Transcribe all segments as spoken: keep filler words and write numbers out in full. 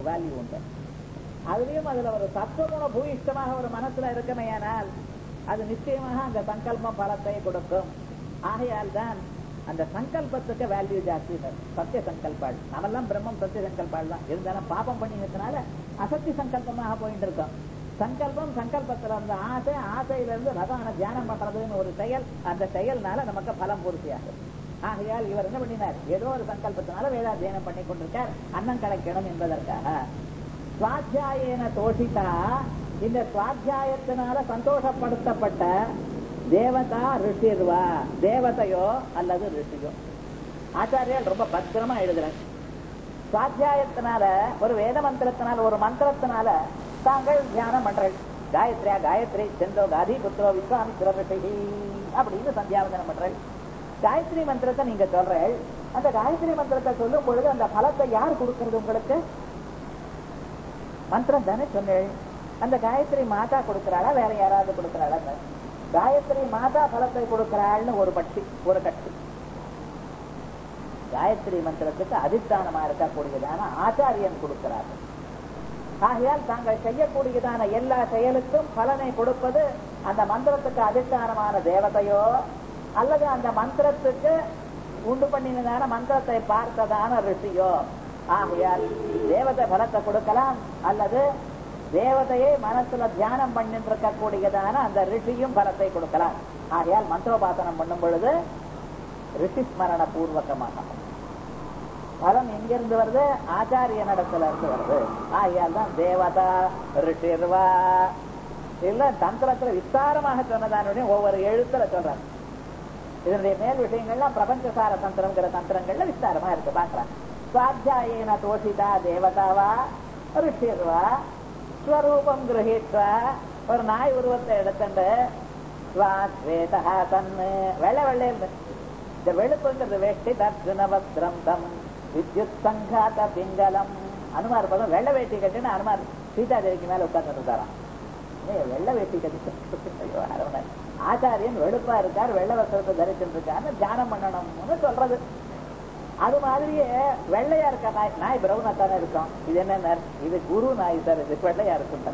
Value உண்டு. அதுலயும் அதுல ஒரு சத்துவகுண பூயிஷ்டமாக ஒரு மனசுல இருக்கமையானால் அது நிச்சயமாக அந்த சங்கல்பம் பலத்தை கொடுக்கும். ஆகையால் தான் அந்த சங்கல்பத்துக்கு வேல்யூ ஜாஸ்தி. சத்திய சங்கல்பாள் நம்மெல்லாம் பிரம்மம் சத்திய சங்கல்பாள் தான். இருந்தாலும் பாபம் பண்ணினதுனால அசத்திய சங்கல்பமாக போயிட்டு இருக்கோம். சங்கல்பம், சங்கல்பத்துல இருந்து ஆசை, ஆசையில இருந்து பகவான தியானம் பண்றதுன்னு ஒரு செயல். அந்த செயல்னால நமக்கு பலம் பூர்த்தியாகும். ஆகையால் இவர் என்ன பண்ணினார்? ஏதோ ஒரு சங்கல்பத்தினால வேதாத்தியனம் பண்ணி கொண்டிருக்கார், அன்னம் கிடைக்கணும் என்பதற்காக. சுவாத்தியாயன தோஷிதா, இந்த சுவாத்தியாயத்தினால சந்தோஷப்படுத்தப்பட்ட தேவதா ரிஷிர்வா, தேவதையோ அல்லது ரிஷியோ. ஆச்சாரியால் ரொம்ப பத்திரமா எழுதுறாங்க. சுவாத்தியாயத்தினால, ஒரு வேத மந்திரத்தினால, ஒரு மந்திரத்தினால தாங்கள் தியானம் பண்றீர்கள். காயத்ரியா காயத்ரி செந்தோ காதி புத்திரோ விஸ்வாமித்ர ரிஷி அப்படின்னு சந்தியாவந்தனம் பண்றீர்கள். காயத்ரி மந்திரத்தை நீங்க சொல்றீர்கள். அந்த காயத்ரி மந்திரத்தை சொல்லும் பொழுது அந்த பலத்தை யார் கொடுக்கறது உங்களுக்கு? மந்திரம் தானே சொன்னேன். அந்த காயத்ரி மாதா கொடுக்கிறாளா, வேற யாராவது கொடுக்கிறாளா? காயத்ரி மாதா பலத்தை கொடுக்கிறாள்னு ஒரு பட்சி, ஒரு கட்சி. காயத்ரி மந்திரத்துக்கு அதிஷ்டானமா இருக்கக்கூடியதான ஆச்சாரியன் கொடுக்கிறார்கள். ஆகையால் தாங்கள் செய்யக்கூடியதான எல்லா செயலுக்கும் பலனை கொடுப்பது அந்த மந்திரத்துக்கு அதிஷ்டானமான தேவதையோ அல்லது அந்த மந்திரத்துக்கு உண்டு பண்ணினதான மந்திரத்தை பார்த்ததான ரிஷியோ. ஆகையால் தேவதை பலத்தை கொடுக்கலாம் அல்லது தேவதையை மனசுல தியானம் பண்ணிட்டு இருக்கக்கூடியதான அந்த ரிஷியும் பலத்தை கொடுக்கலாம். ஆகையால் மந்திரோபாசனம் பண்ணும் பொழுது ரிஷி ஸ்மரண பூர்வகமாக பலம் எங்கிருந்து வருது? ஆச்சாரிய நடத்துல இருந்து வருது. ஆகையால் தான் தேவதா ரிஷிர்வா. இல்ல தந்திரத்துல விஸ்தாரமாக சொன்னதானுடைய ஒவ்வொரு எழுத்துல சொல்றாங்க. இதனுடைய மேல் விஷயங்கள்லாம் பிரபஞ்சசார தந்திரங்கிற தந்திரங்கள்ல விஸ்தாரமா இருக்கு. பாக்கலாம். சுவாத்தியாயன தோஷிதா தேவதாவா ரிஷிர்வா ஸ்வரூபம் கிரகித்வா, ஒரு நாய் உருவத்தை எடுத்துட்டு ஸ்வாத்வேதா தன்னு வெள்ளை வெள்ளை இந்த வெளுப்புங்கிறது வேஷ்டி தர்ஷன வஸ்திரம் தம் வித்யுத் சங்காத பிங்கலம். அனுமார் பதம் வெள்ளை வேட்டி கட்டின்னு அனுமார் சீதாதேவிக்கு மேல உட்கார்ந்து இருந்தாராம். வெள்ளை வேட்டி கட்டி ஆச்சாரியன் வெளுப்பா இருக்கார், வெள்ளை வஸ்திரத்தை தரிச்சுட்டு இருக்காரு, தியானம் பண்ணணும்னு சொல்றது. அது மாதிரியே வெள்ளையா இருக்க நாய், நாய் பிரவுனா தானே இருக்கும். இது என்ன? இது குரு நாய் சார், இது வெள்ளையா இருக்கும்.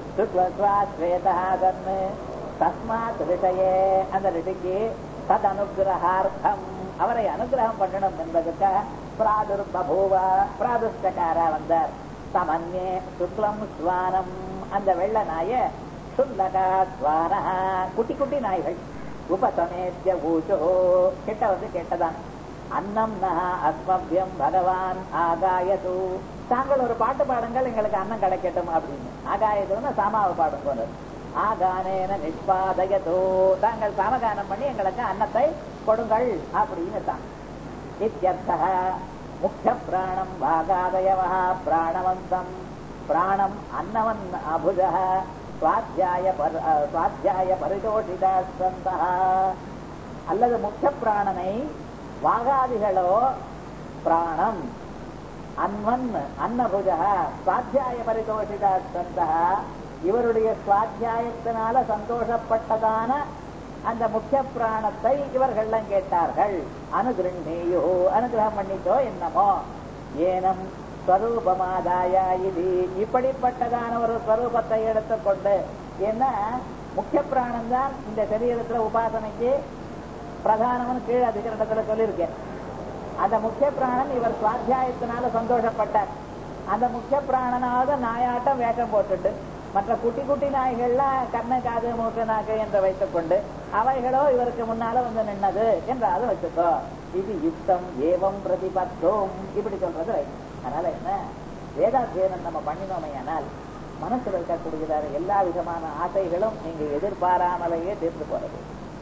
தஸ்மாத் ரிஷயே, அந்த ரிஷிக்கு தத் அனுகிரகார்த்தம், அவரை அனுகிரகம் பண்ணணும் என்பதற்காக பிராதுர்பூவ பிராதுஷ்டகாரா வந்தார். சமன்யே சுக்லம் ஸ்வானம், அந்த வெள்ள நாய சுல்லகா ஸ்வானா, குட்டி குட்டி நாய்கள். உபசமேத்ய ஊச்சோ, கெட்ட வந்து கேட்டதான். அன்னம் நஹா அஸ்மபியம் பகவான் ஆகாயது, தாங்கள் ஒரு பாட்டு பாடுங்கள் எங்களுக்கு அன்னம் கிடைக்கட்டும் அப்படின்னு. ஆகாயதுன்னு சாமாவை பாடும் போனது. ஆகானேன நிஷ்பாதயதோ, தாங்கள் சாமகானம் பண்ணி எங்களுக்கு அன்னத்தை கொடுங்கள் அப்படின்னு தான். இத்யர்த்தः முக்கிய பிராணம் வாகாதயவः பிராணவந்தம், பிராணம் அன்னவன் அபுஜः சுவாத்தியாய சுவாத்தியாய பரிதோஷிதः, அல்லது முக்கிய பிராணனை வாகாதிகளோ பிராணம் அன்வன் அன்னபுஜः சுவாத்தியாய பரிதோஷிதः, இவருடைய சுவாத்தியாயத்தினால சந்தோஷப்பட்டதான அந்த முக்கிய பிராணத்தை இவர்கள்லாம் கேட்டார்கள். அனுகிரகேயோ, அனுகிரகம் பண்ணிட்டோ என்னமோ. ஏனம் ஸ்வரூபமாதாய, இது இப்படிப்பட்டதான ஒரு ஸ்வரூபத்தை எடுத்துக்கொண்டு, என்ன முக்கிய பிராணம் தான் இந்த சரீரத்துல உபாசனைக்கு பிரதானம்னு கீழ் அதிகரணத்துல சொல்லியிருக்கேன். அந்த முக்கிய பிராணன் இவர் சுவாத்தியாயத்தினால சந்தோஷப்பட்டார். அந்த முக்கிய பிராணனாவது நாயாட்டம் வேஷம் போட்டுட்டு, மற்ற குட்டி குட்டி நாய்கள்லாம் கண்ண காது மூக்கு நாக்கு என்று வைத்துக் கொண்டு அவைகளோ இவருக்கு முன்னால வந்து நின்னது என்றாவது வச்சுக்கோ. இது யுக்தம் ஏவம் பிரதிபத்தோம், இப்படி சொல்றது ரைட். அதனால என்ன, வேதாத்தியனம் நம்ம பண்ணினோமையானால் மனசுல இருக்கக்கூடியதான எல்லா விதமான ஆசைகளும் நீங்க எதிர்பாராமலேயே தீர்ந்து போறது.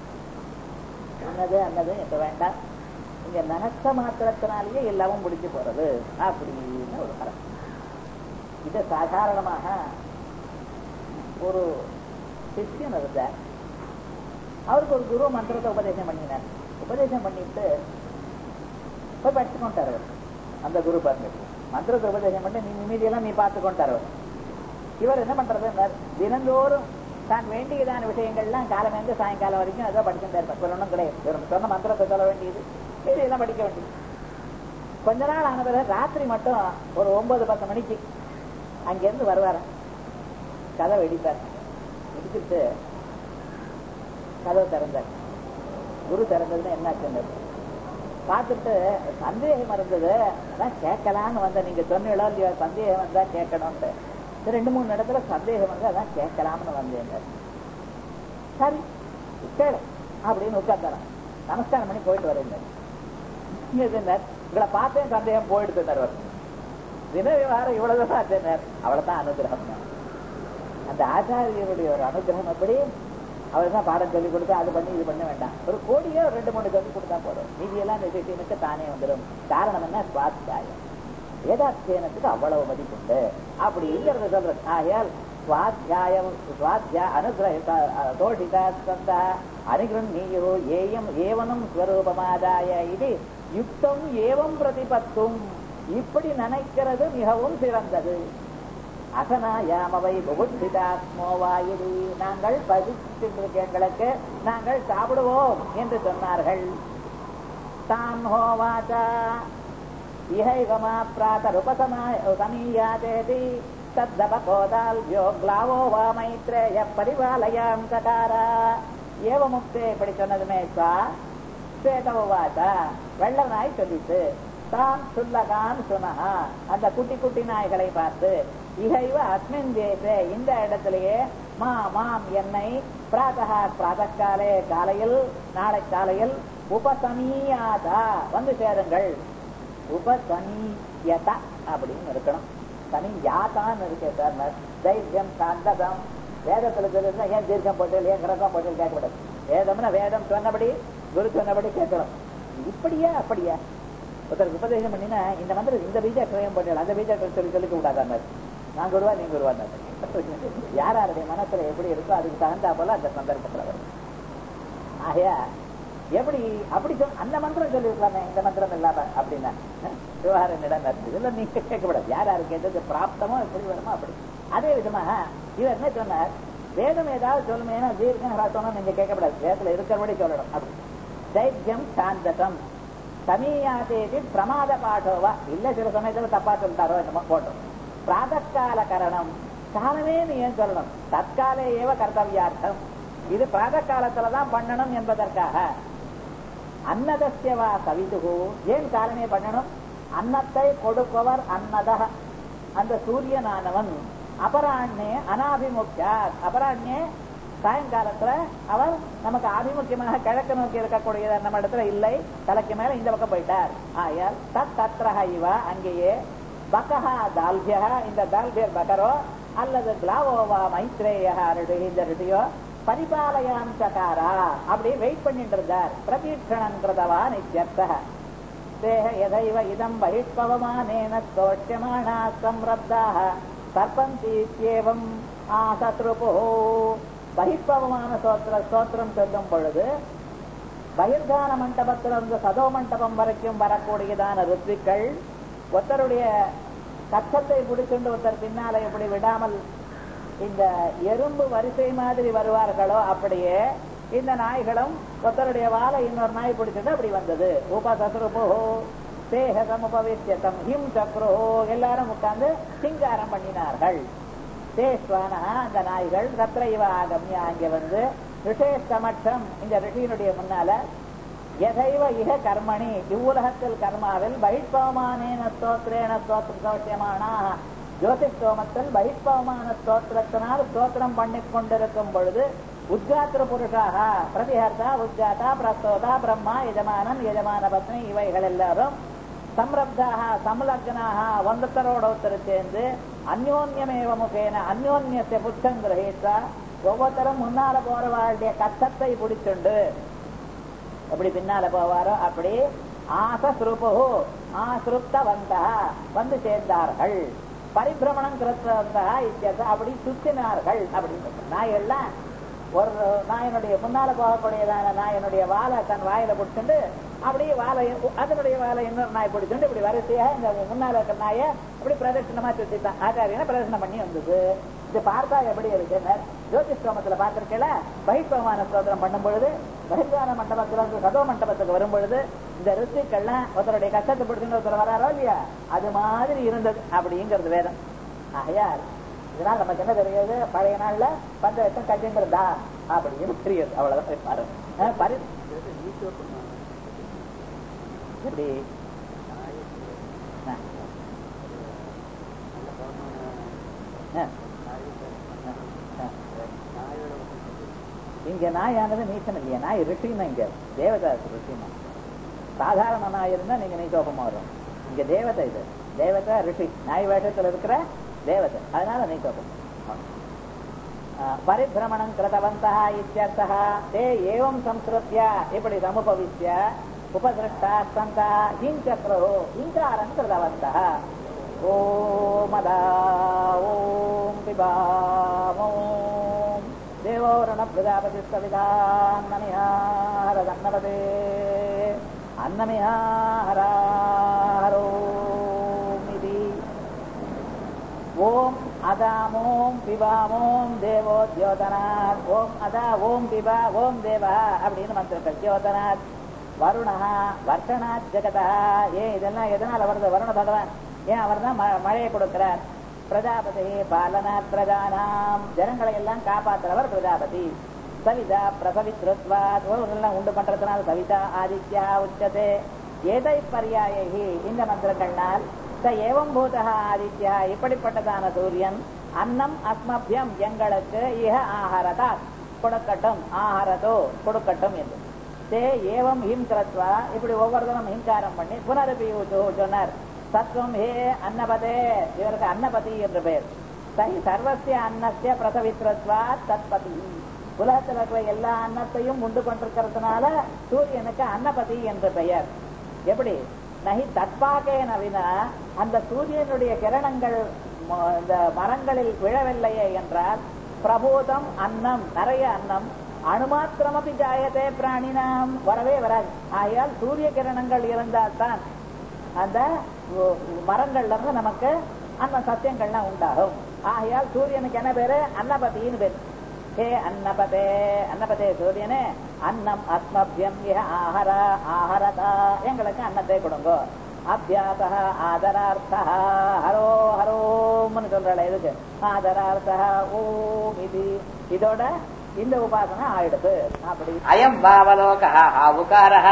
அன்னது அன்னது என்று வேண்டாம், இங்க நகத்த மாத்திரத்தினாலேயே எல்லாமும் முடிச்சு போறது அப்படின்னு ஒரு கரம். இது சாதாரணமாக ஒரு சிஷ்யன் இருந்தார். அவருக்கு ஒரு குரு மந்திரத்தை உபதேசம் பண்ணினார். உபதேசம் பண்ணிட்டு போய் படிச்சுக்கொண்டார் அவர். அந்த குரு பாருங்க, மந்திரத்தை உபதேசம் பண்ணி நீ நிம்மதியெல்லாம் நீ பார்த்துக்கொண்டார் அவர். இவர் என்ன பண்றது, தினந்தோறும் தான் வேண்டியதான விஷயங்கள்லாம் காலமேந்து சாயங்காலம் வரைக்கும் அதான் படிச்சுட்டே இருப்பார். சொல்லணும் கிடையாது, இவர் சொன்ன மந்திரத்தை சொல்ல வேண்டியது, இதெல்லாம் படிக்க வேண்டியது. கொஞ்ச நாள் ஆன பிறகு ராத்திரி மட்டும் ஒரு ஒன்பது பத்து மணிக்கு அங்கிருந்து வருவார், கதவை இடிப்பார். இடிச்சுட்டு கதவை திறந்தார். குரு திறந்ததுன்னு என்னாச்சுன்னு பார்த்துட்டு சந்தேகம் இருந்தது. அதான் கேட்கலான்னு வந்த, நீங்க சொன்னீங்களோ இல்லையோ சந்தேகம் வந்தா கேட்கணும்ட்டு. ரெண்டு மூணு இடத்துல சந்தேகம் வந்து அதான் கேட்கலாம்னு வந்தேங்க. சரி கேளு அப்படின்னு உட்கார்ந்தாராம். நமஸ்காரம் பண்ணி போயிட்டு வரேன். உங்களை பார்த்தேன் சந்தேகம் போயிட்டு தின விவகாரம் இவ்வளவுதான் ஆச்சேனார். அவ்வளவுதான் அனுகிரகம். அந்த ஆச்சாரியருடைய ஒரு அனுகிரகம் அப்படி அவர் தான் பாடம் சொல்லிக் கொடுத்து அது பண்ணி இது பண்ண வேண்டாம். ஒரு கோடியோ ரெண்டு மூணு சொல்லி கொடுத்தா போதும், மீதியெல்லாம் நிச்சயத்துக்கு தானே வந்துடும். காரணம் என்ன? சுவாத்தியாயம். வேதாத்தியனத்துக்கு அவ்வளவு மதிப்புண்டு அப்படிங்கிறத சொல்றது. ஆகையால் சுவாத்தியாயம் சுவாத்தியா அனுகிரக தோஷிதா அனுகிரஹீயோ ஏயம் ஏவனும் ஸ்வரூபமாதாய இது யுக்தம் ஏவம் பிரதிபத்தும். இப்படி நினைக்கிறது மிகவும் சிறந்தது. அசனாயாமவை புகுத்திதாஸ்மோவாயிரி, நாங்கள் பசித்திருக்கங்களுக்கு நாங்கள் சாப்பிடுவோம் என்று சொன்னார்கள். தாம் ஹோவாச்சா இஹைவமா பிராதருபசமீயாதேதி தத்தபகோதால்யோ க்லாவோ வா மைத்ரேய பரிவாலயாம் சகாரா. ஏவமுக்தே இப்படி சொன்னதுமே சா சேதவாச்சா வெள்ள நாய் சொல்லிட்டு தான் சுல்லகான் சுனஹா அந்த குட்டி குட்டி நாய்களை பார்த்து இகைவ அஸ்மின் தேசே இந்த இடத்திலேயே மா மாம் என்னை பிராதகா பிராதகாலே காலையில் நாளை காலையில் உபசமீயாதா வந்து சேருங்கள். உபசமீயத அப்படின்னு இருக்கணும். சனி யாத்தான்னு இருக்கே சார். தைரியம் சாந்ததம் வேதத்துல சொல்லிருந்தா ஏன் தீர்க்கம் போட்டு ஏன் கிரகம் போட்டு கேட்கக்கூடாது. வேதம்னா வேதம் சொன்னபடி குரு சொன்னபடி கேட்கணும். இப்படியா அப்படியா ஒருத்தருக்கு உபதேசம் பண்ணினா இந்த மந்திரம் இந்த பீஜாக்கிரயம் பண்ணல அந்த பீஜாக்கிரம் சொல்லி சொல்லிக்க கூடாது. நான் குருவா நீங்க குருவா யாருடைய மனசுல எப்படி இருக்கோ அதுக்கு தகுந்தா போல அந்த சந்தர்ப்பத்தில் வரும். ஆகையா எப்படி அப்படி சொல் அந்த மந்திரம் சொல்லிருக்கலாமே இந்த மந்திரம் இல்லாம அப்படின்னா விவகாரம் இடம் இதுல நீங்க கேட்கக்கூடாது. யார் யாருக்கு எது பிராப்தமோ எப்படி வருமோ அப்படி. அதே விதமாக இவர் என்ன சொன்னார்? வேதம் ஏதாவது சொல்லுமே தீர்க்கம் ஹ்ரஸ்வம் நீங்க கேட்கக்கூடாது. வேதத்துல இருக்கிறபடி சொல்லணும். அப்படி தைரியம் சாந்ததம் சமீயாதேதி பிரமாத பாடோவா இல்ல சில சமயத்துல தப்பா சொல்லிட்டாரோ என்னமோ போட்டோம். பிராதகால கரணம் காலமே நீ ஏன் சொல்லணும்? தற்காலே ஏவ கர்த்தவியார்த்தம். இது பிராத காலத்துலதான் பண்ணணும் என்பதற்காக. அன்னதஸ்யவா கவிதுகு ஏன் காலமே பண்ணணும்? அன்னத்தை கொடுப்பவர் அன்னதக அந்த சூரியனானவன். அபராண்ணே அனாபிமுக்கியா அபராண்ணே சாயங்காலத்துல அவர் நமக்கு ஆபிமுக்கியமாக கிழக்கு நோக்கி இருக்கக்கூடிய நம்ம இடத்துல இல்லை, தலைக்கு மேல இந்த பக்கம் போயிட்டார். ஆயால் தத் தத்ரஹ இவ அங்கேயே பகஹா தால்பியா இந்த தால்பியர் பகரோ அல்லது கிளாவோவா மைத்ரேயா இந்த ரிட்டியோ பரிபாலயாம் சகாரா அப்படி வெயிட் பண்ணிட்டு இருந்தார். பிரதீட்சணம் கிருதவா நித்யர்த்தः தேஹ யதைவ இதம் பகிஷ்பவமானேன ஸ்தோஷ்யமாணா சம்ரப்தாः சர்பந்தீத்யேவம் ஆசத்ருபோ. பகிஷ்பவமான ஸ்தோத்திர ஸ்தோத்திரம் சொல்லும் பொழுது பகிர்கான மண்டபத்திலிருந்து சதோ மண்டபம் வரைக்கும் வரக்கூடியதான ருத்விக்கள் ஒருத்தருடைய கச்சத்தை பிடிச்சுண்டு ஒருத்தர் பின்னால எப்படி விடாமல் இந்த எறும்பு வரிசை மாதிரி வருவார்களோ அப்படியே இந்த நாய்களும் ஒருத்தருடைய வாழை இன்னொரு நாய் பிடிச்சிட்டு அப்படி வந்தது. உபசத்ருபோ தேகம் உபவிஷ்யத்தம் ஹிம் சக்ரோ எல்லாரும் உட்கார்ந்து சிங்காரம் பண்ணினார்கள். தேஸ்வானா அந்த நாய்கள் ரத்ரைவ ஆகம்யா அங்கே வந்து ரிஷே சமட்சம் இந்த ரிஷியினுடைய முன்னால எதைவ இக கர்மணி இவ்வுலகத்தில் கர்மாவில் பகிஷ்பவமானேன ஸ்தோத்ரேன ஸ்தோத்திரமானா ஜோதிஷ்டோமத்தில் பகிஷ்பவமான ஸ்தோத்திரத்தினால் ஸ்தோத்திரம் பண்ணி கொண்டிருக்கும் பொழுது உத்காத்திர புருஷாக பிரதிஹர்த்தா உத்காத்தா பிரஸ்தோதா பிரம்மா எஜமானன் எஜமான பத்னி இவைகள் எல்லாரும் சம்ரப்தாக சம்லக்னாக ஒருத்தரோட ஒருத்தர் சேர்ந்து அந்யோன்யமேவ முகேன அந்யோன்யத்தை புத்தம் கிரகித்தா ஒவ்வொருத்தரும் முன்னால போறவாளுடைய கஷ்டத்தை பிடிச்சுண்டு எப்படி பின்னால போவாரோ அப்படி ஆசஸ்ருபு ஆசிருப்தவந்தா வந்து சேர்ந்தார்கள். பரிபிரமணம் கிருத்தவந்தா இத்தியர்த்த அப்படி சுத்தினார்கள் அப்படின்னு. நாயெல்லாம் ஒரு நாயனுடைய முன்னால போகக்கூடியதான நாயனுடைய வாழை தன் வாயில பிடிச்சுண்டு அப்படியே வாழை அதனுடைய வாழை இன்னொரு நாய் பிடிச்சுண்டு இப்படி வரிசையா இந்த முன்னால இருக்கிற நாய அப்படி பிரதட்சணமா சுத்தித்தான். ஆச்சாரியனை பிரதட்சணம் பண்ணி வந்தது. இது பார்த்தா எப்படி இருக்கு? ஜோதிஷ்டோமத்துல பார்த்திருக்கல பகிஷ்பவமான ஸ்தோத்திரம் பண்ணும் பொழுது பகிர்கான மண்டபத்துல இருந்து சதோ மண்டபத்துக்கு வரும் பொழுது இந்த ரிஷிக்கள்லாம் ஒருத்தருடைய கஷ்டத்தை பிடிச்சுட்டு ஒருத்தர் வராரோ இல்லையா அது மாதிரி இருந்தது அப்படிங்கிறது வேதம். ஆகையால் இதனால் நமக்கு என்ன தெரியுது, பழைய நாள்ல பஞ்சவட்சம் கட்டின்றதா அப்படின்னு தெரியுது. அவ்வளவுதான். பரி எப்படி இங்க நாயானது நீச்சம் இல்லையா? நாய் ரிஷின்னா இங்க தேவதா ரிஷின்னா. சாதாரண நாய் இருந்தா நீங்க நீச்சோபமா வரும். இங்க தேவதை, இது தேவதா ரிஷி, நாய் வேஷத்துல இருக்கிற தேவதை, அதனால நீச்சோபம். பரிபிரமணம் கிருதவந்தா இத்யர்த்தः. தே ஏவம் சம்ஸ்ருத்ய இப்படி சமுபவிஷ்ய உபதிருஷ்டா சந்தா ஹிஞ்சக்ரோ ஹிங்காரம் கிருதவந்தः. ஓமதா ஓம் பிபாமோம் தேவோரண பிரஜாபதி சவிதான்னமிஹாரதன்னபதே அன்னமிஹாரோம் இது. ஓம் அதாமோம் பிபாமோம் தேவோ தியோதனாத். ஓம் அதா ஓம் பிபா ஓம் தேவா அப்படின்னு மந்திரங்கள். தியோதனாத் வருணா வர்ஷனாத் ஜெகதா. ஏன் இதெல்லாம் எதனால வருது? வருண பகவான் ஏன் அவர் தான் மழையை கொடுக்கிறார். பிரஜாபதி பாலனாத் பிரஜானாம், ஜனங்களை எல்லாம் காப்பாற்றுறவர் பிரஜாபதி. சவிதா பிரசவித்ருத்வாத், எல்லாம் உண்டு பண்றதுனால சவிதா ஆதித்யா உச்சதே. ஏதை பர்யாயி இந்த மந்திரங்கள்னால் ச ஏவம் பூதா ஆதித்யா இப்படிப்பட்டதான சூரியன் அன்னம் அஸ்மபியம் எங்களுக்கு இஹ ஆஹாரதா கொடுக்கட்டும், ஆஹாரதோ கொடுக்கட்டும் என்று. தே ஏவம் ஹிம் கிருத்வா இப்படி ஒவ்வொரு தினம் ஹிங்காரம் பண்ணி புனரபி சொன்னார். சத்வம் ஹே அன்னபதே, இவருக்கு அன்னபதி என்று பெயர். சஹி சர்வசிய அன்னஸ்ய பிரசவித்வா தத்பதி, உலகத்தில் இருக்கிற எல்லா அன்னத்தையும் உண்டு கொண்டிருக்கிறதுனால சூரியனுக்கு அன்னபதி என்று பெயர். எப்படி? நகி தற்பாகே நவினா, அந்த சூரியனுடைய கிரணங்கள் இந்த மரங்களில் விழவில்லையே என்றால் பிரபூதம் அன்னம், நிறைய அன்னம், அணுமாத்திரமபி ஜாயதே பிராணினாம் வரவே வராது. ஆகையால் சூரிய கிரணங்கள் இருந்தால் தான் அந்த மரங்கள்ல இருந்து நமக்கு அன்ன சத்தியங்கள்லாம் உண்டாகும். ஆகையால் சூரியனுக்கு என்ன பேரு? அன்னபதினு பேரு. ஹே அன்னபதே, அன்னபதே சூரியனே, அன்னம் அஸ்மபியம் ஆஹர ஆஹரதா எங்களுக்கு அன்னத்தை கொடுங்கோ. அபியாசா ஆதரார்த்தா ஹரோ ஹரோம்னு சொல்றாள். எதுக்கு ஆதரார்த்தா ஓம் இது, இதோட இந்த உபாசனை ஆயிடுது. அப்படி அயம் பாவலோகா ஆவுகாரஹ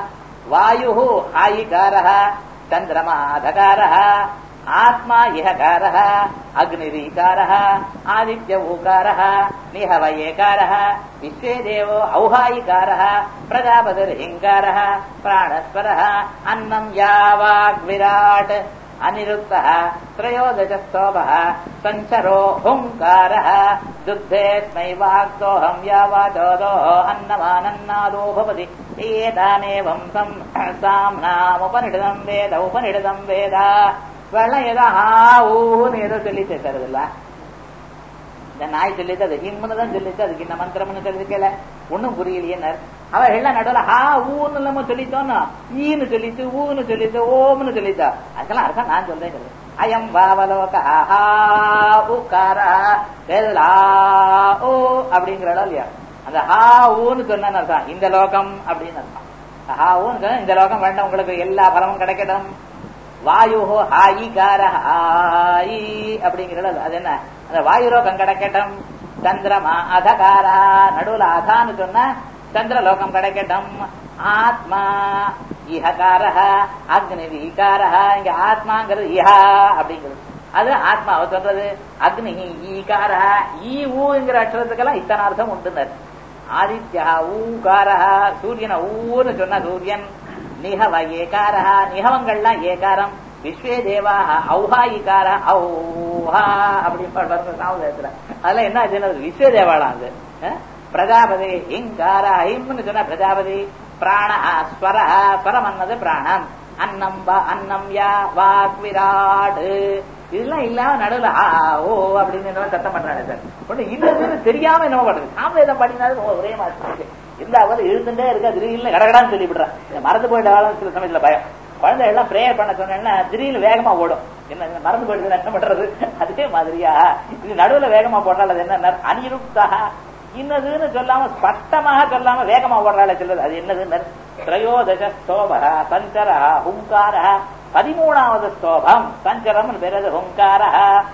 வாயு ஆயிகாரஹ சந்திரமா அதகாரஹ ஆத்மா இஹகாரஹ அக்னிரீகாரஹ ஆதித்ய ஊகாரஹ நிஹவயேகாரஹ விஸ்வே தேவோ ஔஹாயிகாரஹ பிரஜாபதிர்ஹிங்காரஹ பிராணஸ்வரஹ அன்னம் யாவாக் விராட் அனிருத்தஹ த்ரயோதசஸ்தோபஹ சஞ்சரோ ஹுங்காரஹ துத்தேஸ்மை வாக்தோஹம் யாவாச்சோதோ அன்னமானன்னாதோ பவதி ஏதானேவம் சம் சாம்னாமுபனிடதம் வேத உபனிடதம் வேதா. வெள்ளம் ஏதோ ஆ ஊன்னு ஏதோ சொல்லிட்டு தருதில்ல. இந்த நாய் சொல்லிட்டு அது ஹிம்னு தான் சொல்லிட்டு, அதுக்கு இந்த மந்திரம்னு தெரிஞ்சுக்கல, ஒன்னும் புரியலையே. அவ எல்லாம் நடுவில் ஹா ஊன்னு இல்லாம சொல்லிட்டோம்னா ஈன்னு சொல்லிட்டு ஊன்னு சொல்லிட்டு ஓம்னு சொல்லிட்டா. அதுக்கெல்லாம் அர்த்தம் நான் சொல்றேன். அயம் வாவலோக ஓ அப்படிங்கிற இடம் இல்லையா, அந்த ஹா ஊன்னு சொன்ன அர்த்தம் இந்த லோகம் அப்படின்னு அர்த்தம். ஹா ஊன்னு சொன்ன இந்த லோகம் வேண்டாம், உங்களுக்கு எல்லா பலமும் கிடைக்கட்டும். வாயு ஹாயிகார ஹாயி அப்படிங்கிற அது என்ன, அந்த வாயு லோகம் கிடைக்கட்டும். சந்திரமா அதகாரா, நடுவுல அதான்னு சொன்ன சந்திர லோகம் கிடைக்கட்டும். ஆத்மா இஹகாரஹ அக்னி ஈகாரஹ, இங்க ஆத்மாங்கிறது இஹா அப்படிங்கிறது, அது ஆத்மாவை சொல்றது. அக்னி ஈகாரஹ, ஈ ஊங்கிற அக்ஷரத்துக்கெல்லாம் இத்தனை அர்த்தம் உண்டுனர். ஆதித்யா ஊகாரஹ, சூரியனை ஊன்னு சொன்ன சூரியன். நிஹவ ஏகாரஹ, நிஹவங்கள்லாம் ஏகாரம். விஸ்வே தேவாஹ ஔஹாயிகார ஔஹா அப்படி சாமத்துல அதெல்லாம் என்ன ஆச்சுன்னா விஸ்வே தேவாலாம். அது பிரஜாபதி ஹிங்கார ஹிம்னு சொன்ன பிரஜாபதி. பிராண ஸ்வர, ஸ்வரம் அன்னது பிராணம். அன்னம் அன்னம் யா வாக் விராடு, இதெல்லாம் இல்லாம நடுவில் ஆ ஓ அப்படின்னு சத்தம் பண்றாங்க சார். ஒண்ணு இல்ல தெரியாம என்ன பண்றது, சாமவேதம் படினாலும் ஒரே மாதிரி இருந்தாவது இழுத்துட்டே இருக்கா, திடீர்னு கடகடான்னு சொல்லி விடுறான். மறந்து போயிட்டாலும் சில சமயத்துல பயம். குழந்தை எல்லாம் பிரேயர் பண்ண சொன்னா திடீர்னு வேகமா ஓடும். என்ன மறந்து போயிடுது என்ன பண்றது, அதே மாதிரியா இது நடுவுல வேகமா போட்டால் அது என்ன அனிருப்தா, இன்னதுன்னு சொல்லாம ஸ்பஷ்டமாக சொல்லாம வேகமா ஓடுறாள் சொல்றது, அது என்னது திரயோதச ஸ்தோப சஞ்சர ஹுங்கார, பதிமூணாவது ஸ்தோபம் சஞ்சரம் பேரது ஹுங்கார.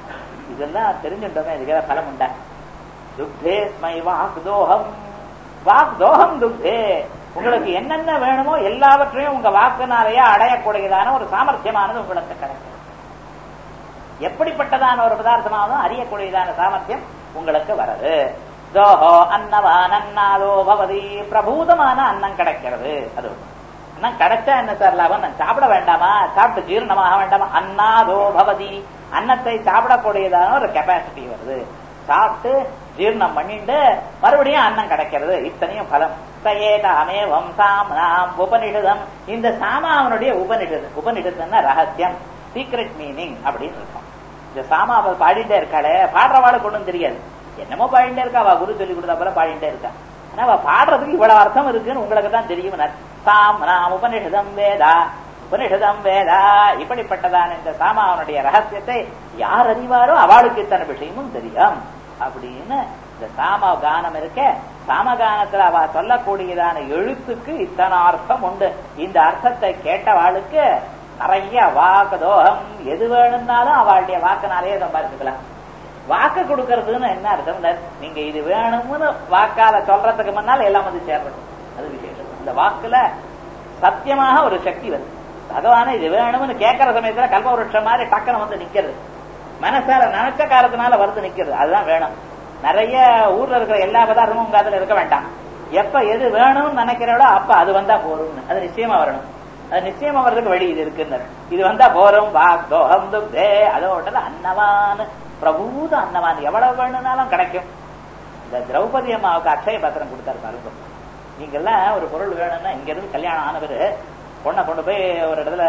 இதெல்லாம் தெரிஞ்சுட்டோமே இதுக்கு பலம் உண்டா? துக்தே ஸ்மை வாக் தோகம், வாக் தோகம் துக்தே. உங்களுக்கு என்னென்ன வேணுமோ எல்லாவற்றையும் உங்க வாக்குனாலேயே அடையக்கூடியதான ஒரு சாமர்த்தியமானது உங்களுக்கு கிடைக்கும். எப்படிப்பட்டதான ஒரு பதார்த்தமானதும் அறியக்கூடியதான சாமர்த்தியம் உங்களுக்கு வருது. தோஹோ அன்னவான் அன்னாதோ பவதி, பிரபூதமான அன்னம் கிடைக்கிறது. அது அன்னம் கிடைச்சா என்ன சார் லாபம்? நான் சாப்பிட வேண்டாமா? சாப்பிட்டு ஜீரணமாக வேண்டாமா? அன்னாதோ பவதி, அன்னத்தை சாப்பிடக்கூடியதான ஒரு கெப்பாசிட்டி வருது. சாப்பிட்டு ஜீர்ணம் பண்ணிட்டு மறுபடியும் அன்னம் கிடைக்கிறது. இத்தனையும் பலம். சயேதாமேவம் சாம்னாம் உபனிஷதம். இந்த சாமாவனுடைய உபனிஷதம், உபனிஷதம்னா ரகசியம், சீக்ரெட் மீனிங் அப்படின்னு இருக்கும். இந்த சாமாவை பாடிட்டே இருக்காளே, பாடுறவாளுக்கு ஒண்ணும் தெரியாது, என்னமோ பாடிட்டே இருக்கா, அவ குரு சொல்லி கொடுத்தா போல பாடிட்டே இருக்கா. ஆனா அவ பாடுறதுக்கு இவ்வளவு அர்த்தம் இருக்குன்னு உங்களுக்கு தான் தெரியும். சாம்னாம் உபனிஷதம் வேதா, உபனிஷதம் வேதா. இப்படிப்பட்டதான இந்த சாமாவனுடைய ரகசியத்தை யார் அறிவாரோ அவளுக்கு இத்தனை விஷயமும் தெரியும் அப்படின்னு இந்த சாம கானம் இருக்க. சாமகானத்துல அவ சொல்லக்கூடியதான எழுத்துக்கு இத்தனை அர்த்தம் உண்டு. இந்த அர்த்தத்தை கேட்டவாளுக்கு நிறைய வாக்கு தோகம் எது வேணும்னாலும் அவளுடைய வாக்குனாலே சம்பாதிச்சுக்கலாம். வாக்கு கொடுக்கறதுன்னு என்ன அர்த்தம்? நீங்க இது வேணும்னு வாக்கால சொல்றதுக்கு முன்னால் எல்லாம் வந்து சேர்றது, அது விசேஷம். இந்த வாக்குல சத்தியமாக ஒரு சக்தி வருது. பகவான இது வேணும்னு கேட்கற சமயத்துல கல்பவருஷம் மாதிரி டக்குன்னு வந்து நிக்கிறது, மனசால நினைச்ச காலத்தினால வருது நிக்கிறது, அதுதான் வேணும். நிறைய ஊர்ல இருக்கிற எல்லா பதார்த்தமும் உங்க அதுல இருக்க வேண்டாம். எப்ப எது வேணும்னு நினைக்கிறோட அப்ப அது வந்தா போறோம்னு, அது நிச்சயமா வரணும். அது நிச்சயமா வர்றதுக்கு வழி இது இருக்கு. இது வந்தா போறோம். வாக்தோகம் துக்தே, அதோட அன்னவான் பிரபூத அன்னவான் எவ்வளவு வேணும்னாலும் கிடைக்கும். இந்த திரௌபதி அம்மாவுக்கு அக்ஷய பாத்திரம் கொடுத்தாரு பாருங்க. நீங்க எல்லாம் ஒரு பொருள் வேணும்னா இங்க இருந்து கல்யாணம் ஆனவர் பொண்ணை கொண்டு போய் ஒரு இடத்துல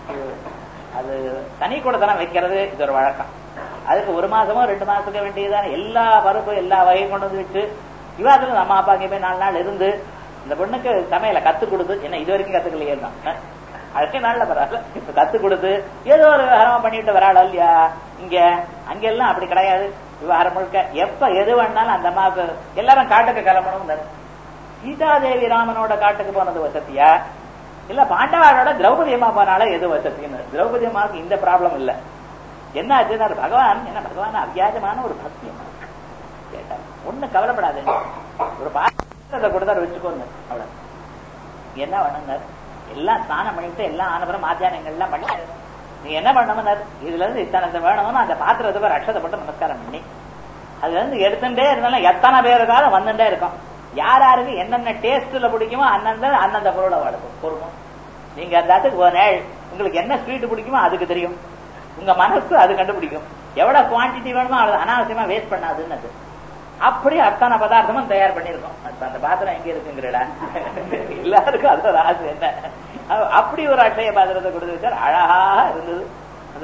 அது தனி கூடத்தனம் வைக்கிறது, இது ஒரு வழக்கம். அதுக்கு ஒரு மாசமோ ரெண்டு மாசத்துக்கு வேண்டியதான எல்லா பருப்பு எல்லா வகையும் கொண்டு வந்து வச்சு இவாத்துல நம்ம அப்பா அங்கே போய் நாலு நாள் இருந்து இந்த பொண்ணுக்கு சமையல கத்து கொடுத்து, என்ன இது வரைக்கும் கத்துக்கலையே அடுத்த நாள்ல பரவாயில்ல இப்ப கத்து கொடுத்து ஏதோ ஒரு விவகாரமா பண்ணிட்டு வராள் இல்லையா. இங்க அங்கெல்லாம் அப்படி கிடையாது. விவகாரம் முழுக்க எப்ப எது வேணாலும் அந்த அம்மாவுக்கு எல்லாரும் காட்டுக்கு கிளம்பணும். சீதாதேவி ராமனோட காட்டுக்கு போனது வசதியா, இல்ல பாண்டவாரோட திரௌபதி அம்மா போனால எது வசதின்னு? திரௌபதி அம்மாவுக்கு இந்த ப்ராப்ளம் இல்ல. என்ன ஆச்சுன்னா பகவான் என்ன பகவான் அவ்வியாஜமான ஒரு பக்தியம் கேட்டார். ஒண்ணு கவலைப்படாது, ஒரு பாத்திரத்தை கொடுத்தாரு வச்சுக்கோங்க, அவ்வளவு. என்ன பண்ணுனார்? எல்லாம் ஸ்நானம் பண்ணிட்டு எல்லாம் ஆனபுரம் மாத்தியானங்கள் எல்லாம் பண்ணி நீ என்ன பண்ணணும்னார்? இதுல இருந்து இத்தனை வேணும்னு அந்த பாத்திரத்துக்கு ரட்சத்தை போட்டு நமஸ்காரம் பண்ணி அதுல இருந்து எடுத்துட்டே இருந்தாலும் எத்தனை பேருக்காக வந்துட்டே இருக்கும். யார் யாருக்கு என்னென்ன டேஸ்ட்ல பிடிக்குமோ அந்தந்த அந்தந்த பொருளை வளர்க்கும் பொருளும். நீங்க அந்த அதுக்கு ஒரு நாள் உங்களுக்கு என்ன ஸ்வீட் பிடிக்குமோ அதுக்கு தெரியும், உங்க மனசு அது கண்டுபிடிக்கும். எவ்வளவு குவான்டிட்டி வேணுமோ அவ்வளவு அனாவசியமா வேஸ்ட் பண்ணாதுன்னு. அது அப்படி அத்தனை பதார்த்தமும் தயார் பண்ணிருக்கோம். அந்த பாத்திரம் எங்க இருக்குங்கிறடா எல்லாருக்கும் அதோட ஆசை என்ன. அப்படி ஒரு அட்சய பாத்திரத்தை கொடுத்து வச்சார், அழகாக இருந்தது. அந்த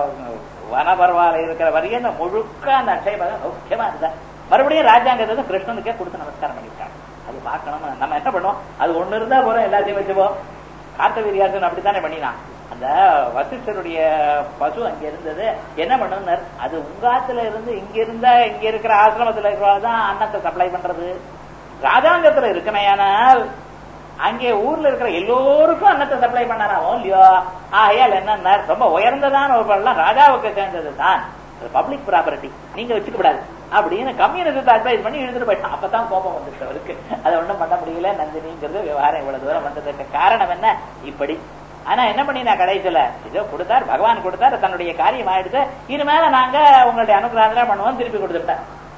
வனபர்வால இருக்கிற வரையும் அந்த முழுக்க அந்த அட்சய பாத்திரம் முக்கியமா இருந்தா. மறுபடியும் ராஜாங்கத்தை கிருஷ்ணனுக்கே கொடுத்து நமஸ்காரம் பண்ணிருக்காங்க. அது பார்க்கணும். நம்ம என்ன பண்ணுவோம், அது ஒண்ணு இருந்தா போறோம் எல்லாத்தையும் வச்சுப்போம். கார்த்தவீரியாசன் அப்படித்தானே பண்ணினான். அந்த வசிஷ்டருடைய பசு அங்க இருந்தது, என்ன பண்ணு, அது உங்காத்துல இருந்து இங்க இருந்தா இங்க இருக்கிற ஆசிரமத்துல இருக்கிறதான் அன்னத்தை சப்ளை பண்றது. ராஜாங்கத்துல இருக்கணையானால் அங்கே ஊர்ல இருக்கிற எல்லோருக்கும் அன்னத்தை சப்ளை பண்ணாராமோ இல்லையோ. ஆகையால் என்ன ரொம்ப உயர்ந்ததான ஒரு பொருள் ராஜாவுக்கு சேர்ந்தது தான், பப்ளிக் ப்ராப்பர்ட்டி, நீங்க வச்சுக்க கூடாது அப்படின்னு கம்யூனிஸ்ட் அட்வைஸ் பண்ணி எழுதிட்டு போயிட்டான். அப்பதான் கோபம் வந்துட்டு அவருக்கு. அதை ஒண்ணும் பண்ண முடியல. நந்தினிங்கிறது விவகாரம் இவ்வளவு தூரம் வந்ததுக்கு காரணம் என்ன? இப்படி. ஆனா என்ன பண்ணினா கடைசியில இதோ கொடுத்தார், பகவான் கொடுத்தார், தன்னுடைய காரியம் ஆயிடுச்சு, இனிமேல நாங்க உங்களுடைய அனுகிரகம் பண்ணுவோம், திருப்பி கொடுத்துட்டார்.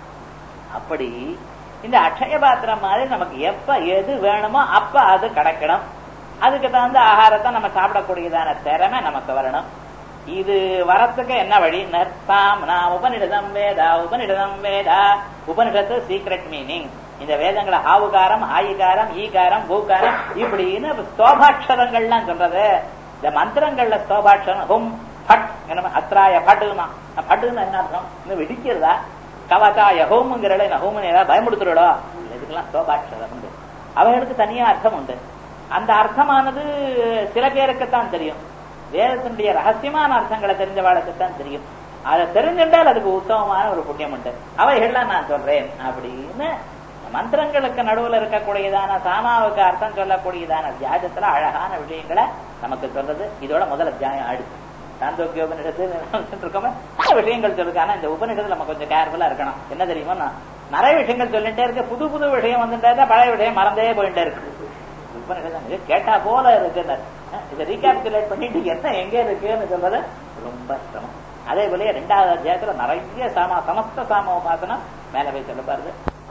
அப்படி இந்த அக்ஷய பாத்திரம் மாதிரி நமக்கு எப்ப எது வேணுமோ அப்ப அது கிடைக்கணும். அதுக்கு தகுந்த ஆகாரத்தை நம்ம சாப்பிடக்கூடியதான திறமை நமக்கு வரணும். இது வரத்துக்கு என்ன வழி? நர்த்தாம் நான் உபனிடதம் வேதா, உபனிடதம் வேதா. உபனிடத்து சீக்ரெட் மீனிங். இந்த வேதங்களை ஆவுகாரம், ஆயிகாரம், ஈகாரம், பூகாரம் இப்படின்னு ஸ்தோபாட்சரங்கள்லாம் சொல்றது. இந்த மந்திரங்கள்ல ஸ்தோபாட்சரம் ஹும் பட் அத்ராய பட்டுமா, பட்டுன்னு என்ன அர்த்தம்? இன்னும் வெடிக்கிறதா? கவதாய ஹோமுங்கிறட ஹோமுன்னு ஏதாவது பயமுடுத்துறோ? இதுக்கெல்லாம் ஸ்தோபாட்சரம் உண்டு, அவைகளுக்கு தனியா அர்த்தம் உண்டு. அந்த அர்த்தமானது சில பேருக்குத்தான் தெரியும். வேதத்தினுடைய ரகசியமான அர்த்தங்களை தெரிஞ்சவாளுக்குத்தான் தெரியும். அதை தெரிஞ்சின்றால் அதுக்கு உத்தமமான ஒரு புண்ணியம் உண்டு. அவைகள்லாம் நான் சொல்றேன் அப்படின்னு மந்திரங்களுக்கு நடுவில் இருக்கக்கூடியதான சாமாவுக்கு அர்த்தம் சொல்லக்கூடியதான வியாஜத்துல அழகான விஷயங்களை நமக்கு சொல்றது. இதோட முதல் அத்தியாயம் ஆயிடுச்சு. சாந்தோக்கியோபனிடத்து இருக்கோமே, விஷயங்கள் சொல்லிருக்காங்க. இந்த உபநிஷத்துல நம்ம கொஞ்சம் கேர்ஃபுல்லா இருக்கணும். என்ன தெரியுமா, நிறைய விஷயங்கள் சொல்லிட்டே இருக்கு, புது புது விஷயம் வந்துட்டா பழைய விஷயம் மறந்தே போயிட்டே இருக்கு. உபநிஷத்து கேட்டா போல இருக்கு, இதை ரீகேபிகுலேட் பண்ணிட்டு என்ன எங்க இருக்குன்னு சொல்றது ரொம்ப சிரமம். அதே போல ரெண்டாவது அத்தியாயத்துல நிறைய சாமா சமஸ்த சாம உபாசனம் மேல போய் சொல்ல பாருது.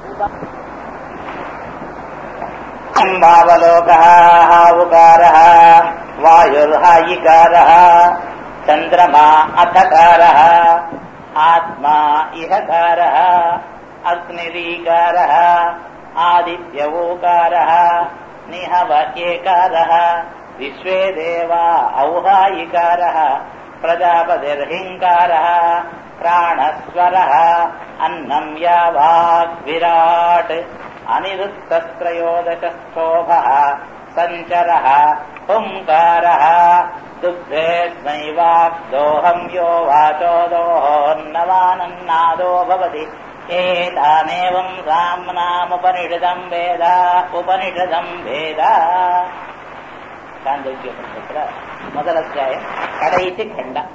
உகாரः வாயுர்ஹாயிகாரः சந்திரமா அதகாரः ஆத்மா இஹகாரः அக்னிரீகாரः ஆதித்யவோகாரः நிஹவ ஏகாரः விஸ்வே தேவா ஔஹாயிகாரः பிரஜாபதிர்ஹிங்காரः பிராணஸ்வரः அன்னம் யாவாக் விராட் அனிருத்தத்ரயோதசஸ்தோபः சஞ்சரः ஹுங்காரः துக்தேஸ்மைவாக் தோஹம் யோ வாசோ தோஹோன்னவானன்னாதோ பவதி ஏதானேவம் சாம்னாமுபனிஷதம் வேத உபனிஷதம் வேத. சாந்தோக்கியோபனிஷத்துல முதல் அத்தியாயம் கடைசி கண்டம்.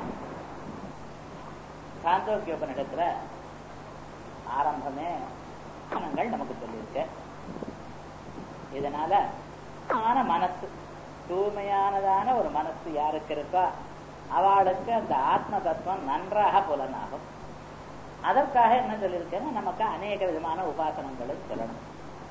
சாந்தோக்கியோபனிஷத்துல ஆரம்பமே நமக்கு சொல்லியிருக்க. இதனால ஆன மனசு தூய்மையானதான ஒரு மனசு யாருக்கு இருக்கோ அவளுக்கு அந்த ஆத்ம தத்துவம் நன்றாக புலனாகும். அதற்காக என்ன சொல்லியிருக்கேன்னா நமக்கு அநேக விதமான உபாசனங்களும் சொல்லணும்.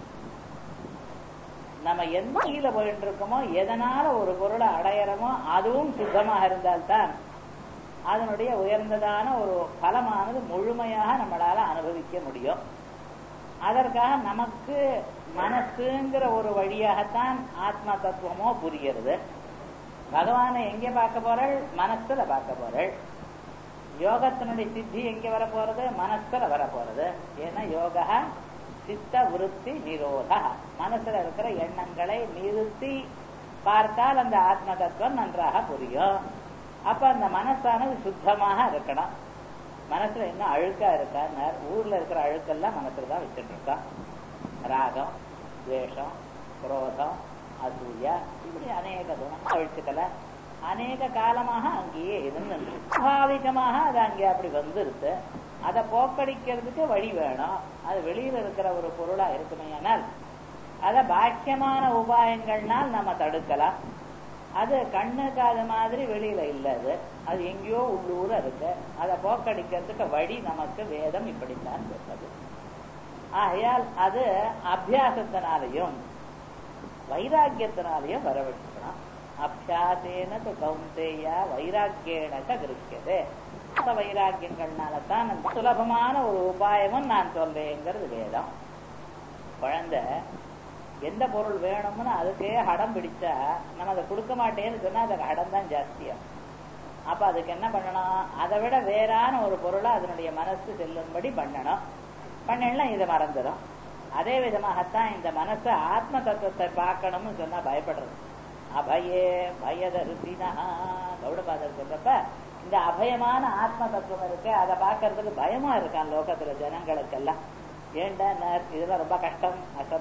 நம்ம எந்த கீழ போயிட்டு இருக்கோமோ எதனால ஒரு பொருளை அடையறமோ அதுவும் சுத்தமாக இருந்தால்தான் அதனுடைய உயர்ந்ததான ஒரு பலமானது முழுமையாக நம்மளால அனுபவிக்க முடியும். அதற்காக நமக்கு மனசுங்கிற ஒரு வழியாகத்தான் ஆத்ம தத்துவமோ புரிகிறது. பகவானை எங்க பார்க்க போறள்? மனசுல பார்க்க போறள். யோகத்தினுடைய சித்தி எங்க வர போறது? மனசுல வர போறது. ஏன்னா யோகா சித்த விருத்தி நிரோத, மனசுல இருக்கிற எண்ணங்களை நிறுத்தி பார்த்தால் அந்த ஆத்ம தத்துவம் நன்றாக புரியும். அப்ப அந்த மனசானது சுத்தமாக இருக்கணும். மனசுல என்ன அழுக்கா இருக்கா? ஊர்ல இருக்கிற அழுக்கெல்லாம் மனசுலதான் வச்சுட்டு இருக்கான். ராகம், துவேஷம், குரோதம், அசூயா, இப்படி அநேக குணம் அழிச்சுக்கல அநேக காலமாக அங்கேயே இருந்து சுவாபாவிகமாக அது அங்கே அப்படி வந்துருது. அதை போக்கடிக்கிறதுக்கு வழி வேணும். அது வெளியில இருக்கிற ஒரு பொருளா இருக்குமே, ஆனால் அதை பாக்கியமான உபாயங்கள்னால் நம்ம தடுக்கலாம். அது கண்ணுக்கு அது மாதிரி வெளியில இல்லது, அது எங்கேயோ உள்ளூர இருக்கு. அதை போக்கடிக்கிறதுக்கு வழி நமக்கு வேதம் இப்படித்தான் சொல்றது. ஆகையால் அது அபியாசத்தினாலையும் வைராக்கியத்தினாலையும் வரவழைக்கணும். அபியாசேன கௌந்தேயா வைராக்கியேனக கிருக்கியது. வைராக்கியங்கள்னாலதான் அந்த சுலபமான ஒரு உபாயமும் நான் சொல்றேங்கிறது வேதம். குழந்தை எந்த பொருள் வேணும்னு அதுக்கே ஹடம் பிடிச்சா நம்ம அதை கொடுக்க மாட்டேன்னு சொன்னா அதுக்கு ஹடம் தான் ஜாஸ்தியா. அப்ப அதுக்கு என்ன பண்ணணும்? அதை விட வேறான ஒரு பொருளை அதனுடைய மனசு செல்லும்படி பண்ணணும். பண்ணலாம் இதை மறந்துடும். அதே விதமாகத்தான் இந்த மனசை ஆத்ம தத்துவத்தை பார்க்கணும்னு சொன்னா பயப்படுறது. அபயே பயதருத்தினா கௌடபாதர் சொல்றப்ப இந்த அபயமான ஆத்ம தத்துவம் இருக்கு, அதை பார்க்கறதுக்கு பயமா இருக்கான் லோகத்துல ஜனங்களுக்கெல்லாம். ஏண்டா இதெல்லாம் ரொம்ப கஷ்டம்.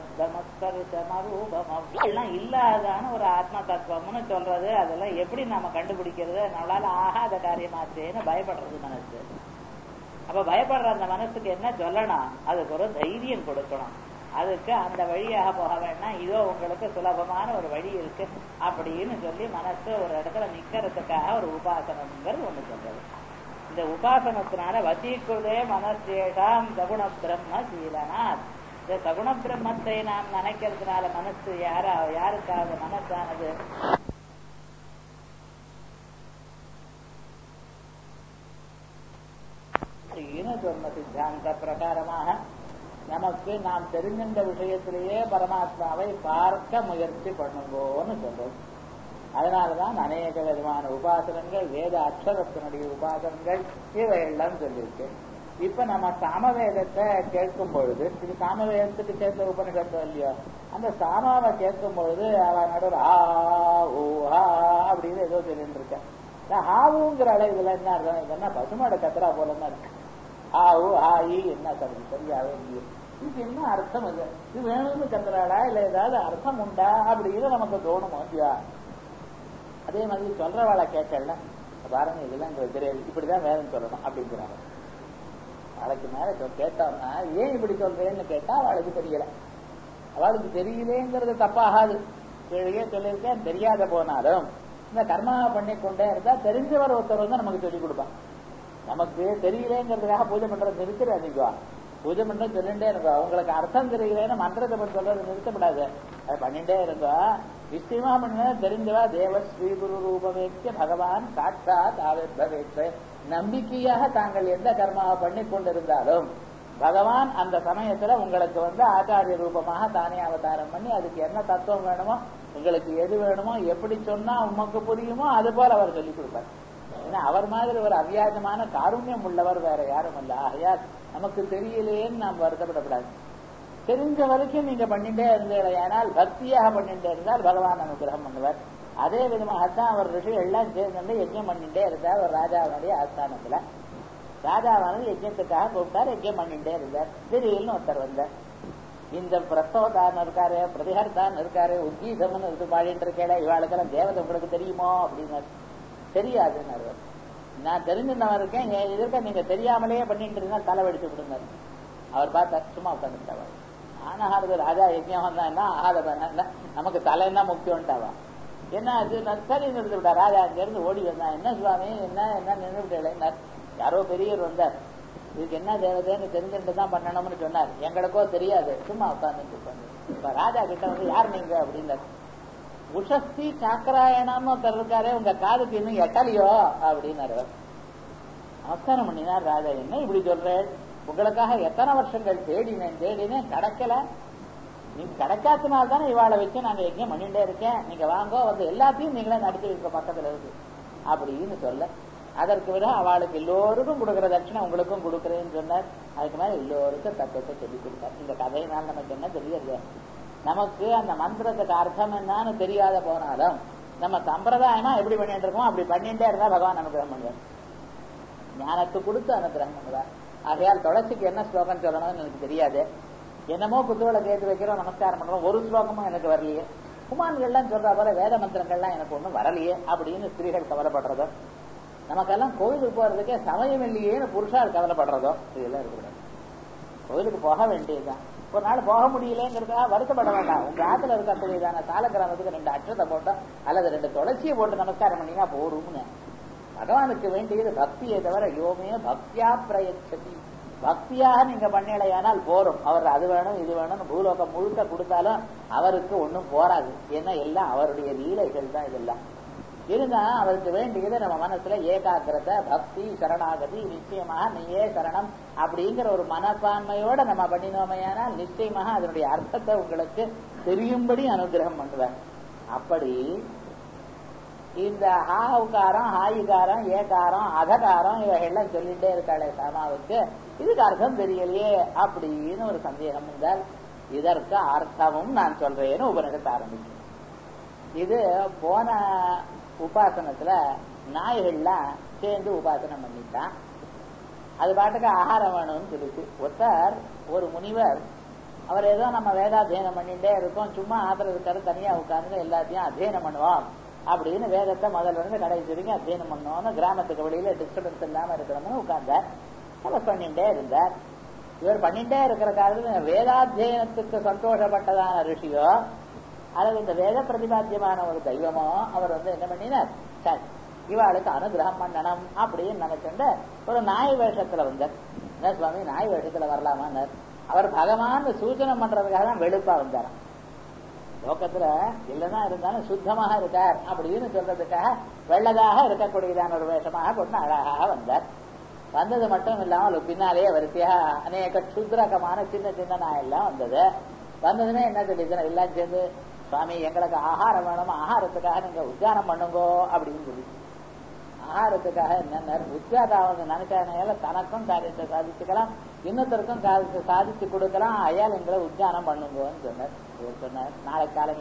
அசப்தமஸ்கருஷமரூபம் இல்லாதான ஒரு ஆத்ம தத்துவம்னு சொல்றது, அதெல்லாம் எப்படி நாம கண்டுபிடிக்கிறது? நம்மளால ஆகாத காரியமாச்சேன்னு பயப்படுறது மனசு. அப்ப பயப்படுற அந்த மனசுக்கு என்ன சொல்லணும்? அதுக்கு ஒரு தைரியம் கொடுக்கணும். அதுக்கு அந்த வழியாக போக வேண்டாம், இதோ உங்களுக்கு சுலபமான ஒரு வழி இருக்கு அப்படின்னு சொல்லி மனசு ஒரு இடத்துல நிக்கிறதுக்காக ஒரு உபாசனம்ங்கிறது ஒண்ணு சொல்றது. இந்த உபாசனத்தினால வசீக்குதே மனசேஷாம் சகுண பிரம்ம சீலனாத். இந்த சகுண பிரம்மத்தை நாம் நினைக்கிறதுனால மனசு யாரா யாருக்காவது மனசானது சொன்ன சித்தாந்த பிரகாரமாக நமக்கு நாம் தெரிஞ்சின்ற விஷயத்திலேயே பரமாத்மாவை பார்க்க முயற்சி பண்ணுங்கோன்னு சொல்றோம். அதனாலதான் அநேக விதமான உபாசனங்கள், வேத அக்ஷரத்தினுடைய உபாசனங்கள் இவையெல்லாம் சொல்லியிருக்கு. இப்ப நம்ம சாமவேதத்தை கேட்கும் பொழுது, இது சாமவேதத்துக்கு சேர்ந்த உபனிஷத்தம் இல்லையோ, அந்த சாமாவை கேட்கும் பொழுது அவன் நடுவில் ஆ ஓ ஹா அப்படின்னு ஏதோ சொல்லிட்டு இருக்க. ஹாவுங்கிற அளவுல என்ன அர்த்தம்? இதெல்லாம் பசுமாட கத்துறா போலன்னா இருக்கு. ஆவு ஆயி என்ன சொல்றது சரியாவே இல்லையே, இது என்ன அர்த்தம்? இது இது வேணும்னு கத்துறாளா இல்ல ஏதாவது அர்த்தம் உண்டா அப்படின்னு நமக்கு தோணுமோ இல்லையா? அதே மாதிரி சொல்றவாளை கேட்கல, பாருங்க இதெல்லாம் எங்களுக்கு தெரியாது, இப்படிதான் வேதம் சொல்லணும் அப்படிங்கிறாங்க. அவளுக்கு மேல கேட்டோம்னா ஏன் இப்படி சொல்றேன்னு கேட்டா அவளுக்கு தெரியல. அவளுக்கு தெரியலேங்கிறது தப்பாகாது. கேள்வியே சொல்லியிருக்கேன். தெரியாத போனாலும் இந்த கர்மாவை பண்ணி கொண்டே இருந்தா தெரிஞ்சவர் ஒருத்தர் வந்து நமக்கு சொல்லிக் கொடுப்பான். நமக்கு தெரியலேங்கிறதுக்காக பூஜை பண்றது நிறுத்திடாதீங்க. பூஜை பண்ற சொல்லிட்டே இருக்கும். அவங்களுக்கு அர்த்தம் தெரியலன்னு மந்திரத்தை பற்றி சொல்றது நிறுத்தப்படாது. அதை பண்ணிட்டே இருந்தோ நிச்சயமா பண்ண தெரிஞ்சவா தேவ ஸ்ரீ குரு ரூபவேற்ற பகவான் சாட்சாத் ஆவிர்பவேற்ற நம்பிக்கையாக தாங்கள் எந்த கர்மாவை பண்ணி கொண்டிருந்தாலும் பகவான் அந்த சமயத்துல உங்களுக்கு வந்து ஆச்சாரிய ரூபமாக தானே அவதாரம் பண்ணி அதுக்கு என்ன தத்துவம் வேணுமோ உங்களுக்கு எது வேணுமோ எப்படி சொன்னா உமக்கு புரியுமோ அது போல அவர் சொல்லிக் கொடுப்பார். ஏன்னா அவர் மாதிரி ஒரு அவ்வியாஜமான காருண்யம் உள்ளவர் வேற யாரும் இல்ல. ஆகையால் நமக்கு தெரியலேன்னு நாம் வருத்தப்படக்கூடாது. தெரிஞ்ச வரைக்கும் நீங்க பண்ணிட்டே இருந்தீர்கள், பக்தியாக பண்ணிட்டே இருந்தால் பகவான் அனுகிரகம் பண்ணுவார். அதே விதமாகத்தான் அவர் ரிஷி எல்லாம் சேர்ந்து யஜ்யம் பண்ணிட்டே இருந்தார். ஒரு ராஜாவுடைய ஆஸ்தானத்துல ராஜாவானது யஜ்யத்துக்காக கூப்பிட்டார், யஜ்யம் பண்ணிட்டே இருந்தார். திடீர்னு ஒருத்தர் வந்தார். இந்த பிரஸ்தவதான் இருக்காரு, பிரதிஹர்தான் இருக்காரு, உத்கீதம்னு இருக்கு பாடிட்டு இருக்கேன், இவாளுக்கெல்லாம் தேவதை உங்களுக்கு தெரியுமோ அப்படின்னு. தெரியாதுன்னு நான் தெரிஞ்சுன்னு இருக்கேன், இதற்க நீங்க தெரியாமலேயே பண்ணிட்டு இருந்தா தலை வெடிச்சு விடுங்க. அவர் பார்த்தா சும்மா உட்காந்துட்டாவா. ஆனாவது ராஜா யஜ்யம் வந்தான்னா ஆகாத நமக்கு தலைன்னா முக்கியம்ட்டாவா. என்ன அது சரி நிறுத்தி விட்டா. ராஜா அங்க இருந்து ஓடி வந்தான். என்ன சுவாமி என்ன என்ன நின்று விட்டேன். யாரோ பெரியவர் வந்தார், இதுக்கு என்ன தேவதைன்னு தெரிஞ்சுட்டு தான் பண்ணணும்னு சொன்னார். எங்களுக்கோ தெரியாது, சும்மா உட்கார்ந்து. இப்ப ராஜா கிட்ட வந்து யார் நீங்க அப்படின்னாரு. உஷஸ்தி சாக்கராயணம்னு ஒருத்தர் இருக்காரு, உங்க காதுக்கு இன்னும் எட்டலையோ அப்படின்னாரு. நமஸ்காரம் பண்ணினார் ராஜா. என்ன இப்படி சொல்றேன், உங்களுக்காக எத்தனை வருஷங்கள் தேடினேன் தேடினேன் கிடைக்கல. நீங்க கிடைக்காதனால்தானே இவாளை வச்சு நாங்க எங்கேயும் பண்ணிட்டே இருக்கேன். நீங்க வாங்கோ வந்து எல்லாத்தையும் நீங்களே நடத்தி வைக்க பக்கத்துல இருக்கு அப்படின்னு சொல்ல, அதற்கு விட அவளுக்கு எல்லோருக்கும் கொடுக்குற தட்சிணை உங்களுக்கும் கொடுக்குறேன்னு சொன்னார். அதுக்கு மேல எல்லோருக்கும் தத்துவத்தை சொல்லிக் கொடுத்தார். இந்த கதையினால் நமக்கு என்ன தெரியாது, நமக்கு அந்த மந்திரத்துக்கு அர்த்தம் என்னன்னு தெரியாத போனாலும் நம்ம சம்பிரதாயமா எப்படி பண்ணிட்டு இருக்கோம் அப்படி பண்ணிட்டே இருந்தா பகவான் அனுகிரகம் பண்ணுவார். ஞானத்தை கொடுத்து அனுகிரகம் பண்ணுவார். ஆகையால் துளசிக்கு என்ன ஸ்லோகம் சொல்லணும்னு எனக்கு தெரியாது. என்னமோ புத்தோட கேட்டு வைக்கிறோம், நமஸ்காரம் பண்றோம், ஒரு ஸ்லோகமும் எனக்கு வரலையே. குமான்கள்லாம் சொல்ற போல வேத மந்திரங்கள்லாம் எனக்கு ஒண்ணும் வரலையே அப்படின்னு ஸ்திரீகள் கவலைப்படுறதோ, நமக்கெல்லாம் கோயிலுக்கு போறதுக்கே சமயம் இல்லையேன்னு புருஷால் கவலைப்படுறதோ இதெல்லாம் இருக்கக்கூடாது. கோயிலுக்கு போக வேண்டியதுதான். ஒரு நாள் போக முடியலங்கிறதுக்காக வருத்தப்பட வேண்டாம். உங்க ஆத்துல இருக்கக்கூடியதான சால கிராமத்துக்கு ரெண்டு அற்றத்தை போட்டோம் அல்லது ரெண்டு துளசியை போட்டு நமஸ்காரம் பண்ணினா போரும்னு. பகவானுக்கு வேண்டியது பக்தியை தவிர யோமே பக்தியா பிரயச்சதி. பக்தியாக நீங்க பண்ணலையானால் போரும். அவர் அது வேணும் இது வேணும்னு பூலோகம் முழுக்க கொடுத்தாலும் அவருக்கு ஒன்னும் போராது. ஏன்னா எல்லாம் அவருடைய லீலைகள் தான். இதெல்லாம் இருந்தா அவருக்கு வேண்டியது நம்ம மனசுல ஏகாகிரதை, பக்தி, சரணாகதி, நிச்சயமாக நீயே சரணம் அப்படிங்கிற ஒரு மனப்பான்மையோட நம்ம பண்ணினோமையானால் நிச்சயமாக அதனுடைய அர்த்தத்தை உங்களுக்கு தெரியும்படி அனுகிரகம் பண்ணுவார். அப்படி இந்த ஹாவுக்காரம், ஹாயிகாரம், ஏகாரம், அதகாரம் இவைகள்லாம் சொல்லிட்டே இருக்காளே சாமாவுக்கு, இதுக்கு அர்த்தம் தெரியலையே அப்படின்னு ஒரு சந்தேகம் இருந்தால் இதற்கு அர்த்தமும் நான் சொல்றேன்னு உபநிடத்தை ஆரம்பிக்கும். இது போன உபாசனத்துல நாய்கள்லாம் சேர்ந்து உபாசனம் பண்ணிட்டான். அது பாட்டுக்கு ஆகாரம் வேணும்னு சொல்லிச்சு. ஒருத்தர் ஒரு முனிவர், அவர் ஏதோ நம்ம வேதாத்தியனம் பண்ணிட்டே இருக்கோம், சும்மா ஆதரவு இருக்காரு, தனியா உட்கார்ந்து எல்லாத்தையும் அத்தியனம் பண்ணுவோம் அப்படின்னு வேதத்தை முதல்ல இருந்து கடைசி வரைக்கும் அத்தியனம் பண்ணோம்னு கிராமத்துக்கு வெளியில டிஸ்டர்பன்ஸ் இல்லாம இருக்கணும்னு உட்கார்ந்தார். அவர் பண்ணிட்டே இருந்தார். இவர் பண்ணிட்டே இருக்கிற காலத்துல வேதாத்தியனத்துக்கு சந்தோஷப்பட்டதான ரிஷியோ அல்லது இந்த வேத பிரதிபாத்தியமான ஒரு தெய்வமோ அவர் வந்து என்ன பண்ணினார், சரி இவாளுக்கு அனுகிரகம் பண்ணணும் அப்படின்னு நினைச்சுட்டு ஒரு நாய் வேஷத்துல வந்தார். என்ன சுவாமி நாய் வேஷத்துல வரலாமான்னார். அவர் பகவான் சூச்சனை பண்றதுக்காக தான் வெளுப்பா வந்தார். லோகத்துல இல்லதான் இருந்தாலும் சுத்தமாக இருக்கார் அப்படின்னு சொல்றதுக்காக வெள்ளதாக இருக்கக்கூடியதான ஒரு வேஷமாக கொண்டு அழகாக வந்தார். வந்தது மட்டும் இல்லாமல் பின்னாலேயே வரிசையா அநேக சுத்ரகமான சின்ன சின்ன நாய் எல்லாம் வந்தது. வந்ததுமே என்ன சொல்லிட்டு எல்லாம் சேர்ந்து சுவாமி எங்களுக்கு ஆகாரம் வேணும், ஆகாரத்துக்காக நீங்க உத்தியானம் பண்ணுங்கோ அப்படின்னு சொல்லி. ஆகாரத்துக்காக என்னென்ன உத்தியாதாவது நினைச்சால தனக்கும் காரியத்தை சாதிச்சுக்கலாம், இன்னொருத்தருக்கும் காரியத்தை சாதிச்சு கொடுக்கலாம், அயால் எங்களை உத்தியானம் பண்ணுங்கன்னு சொன்னார். சொன்னார் நாளைக்கு காலமே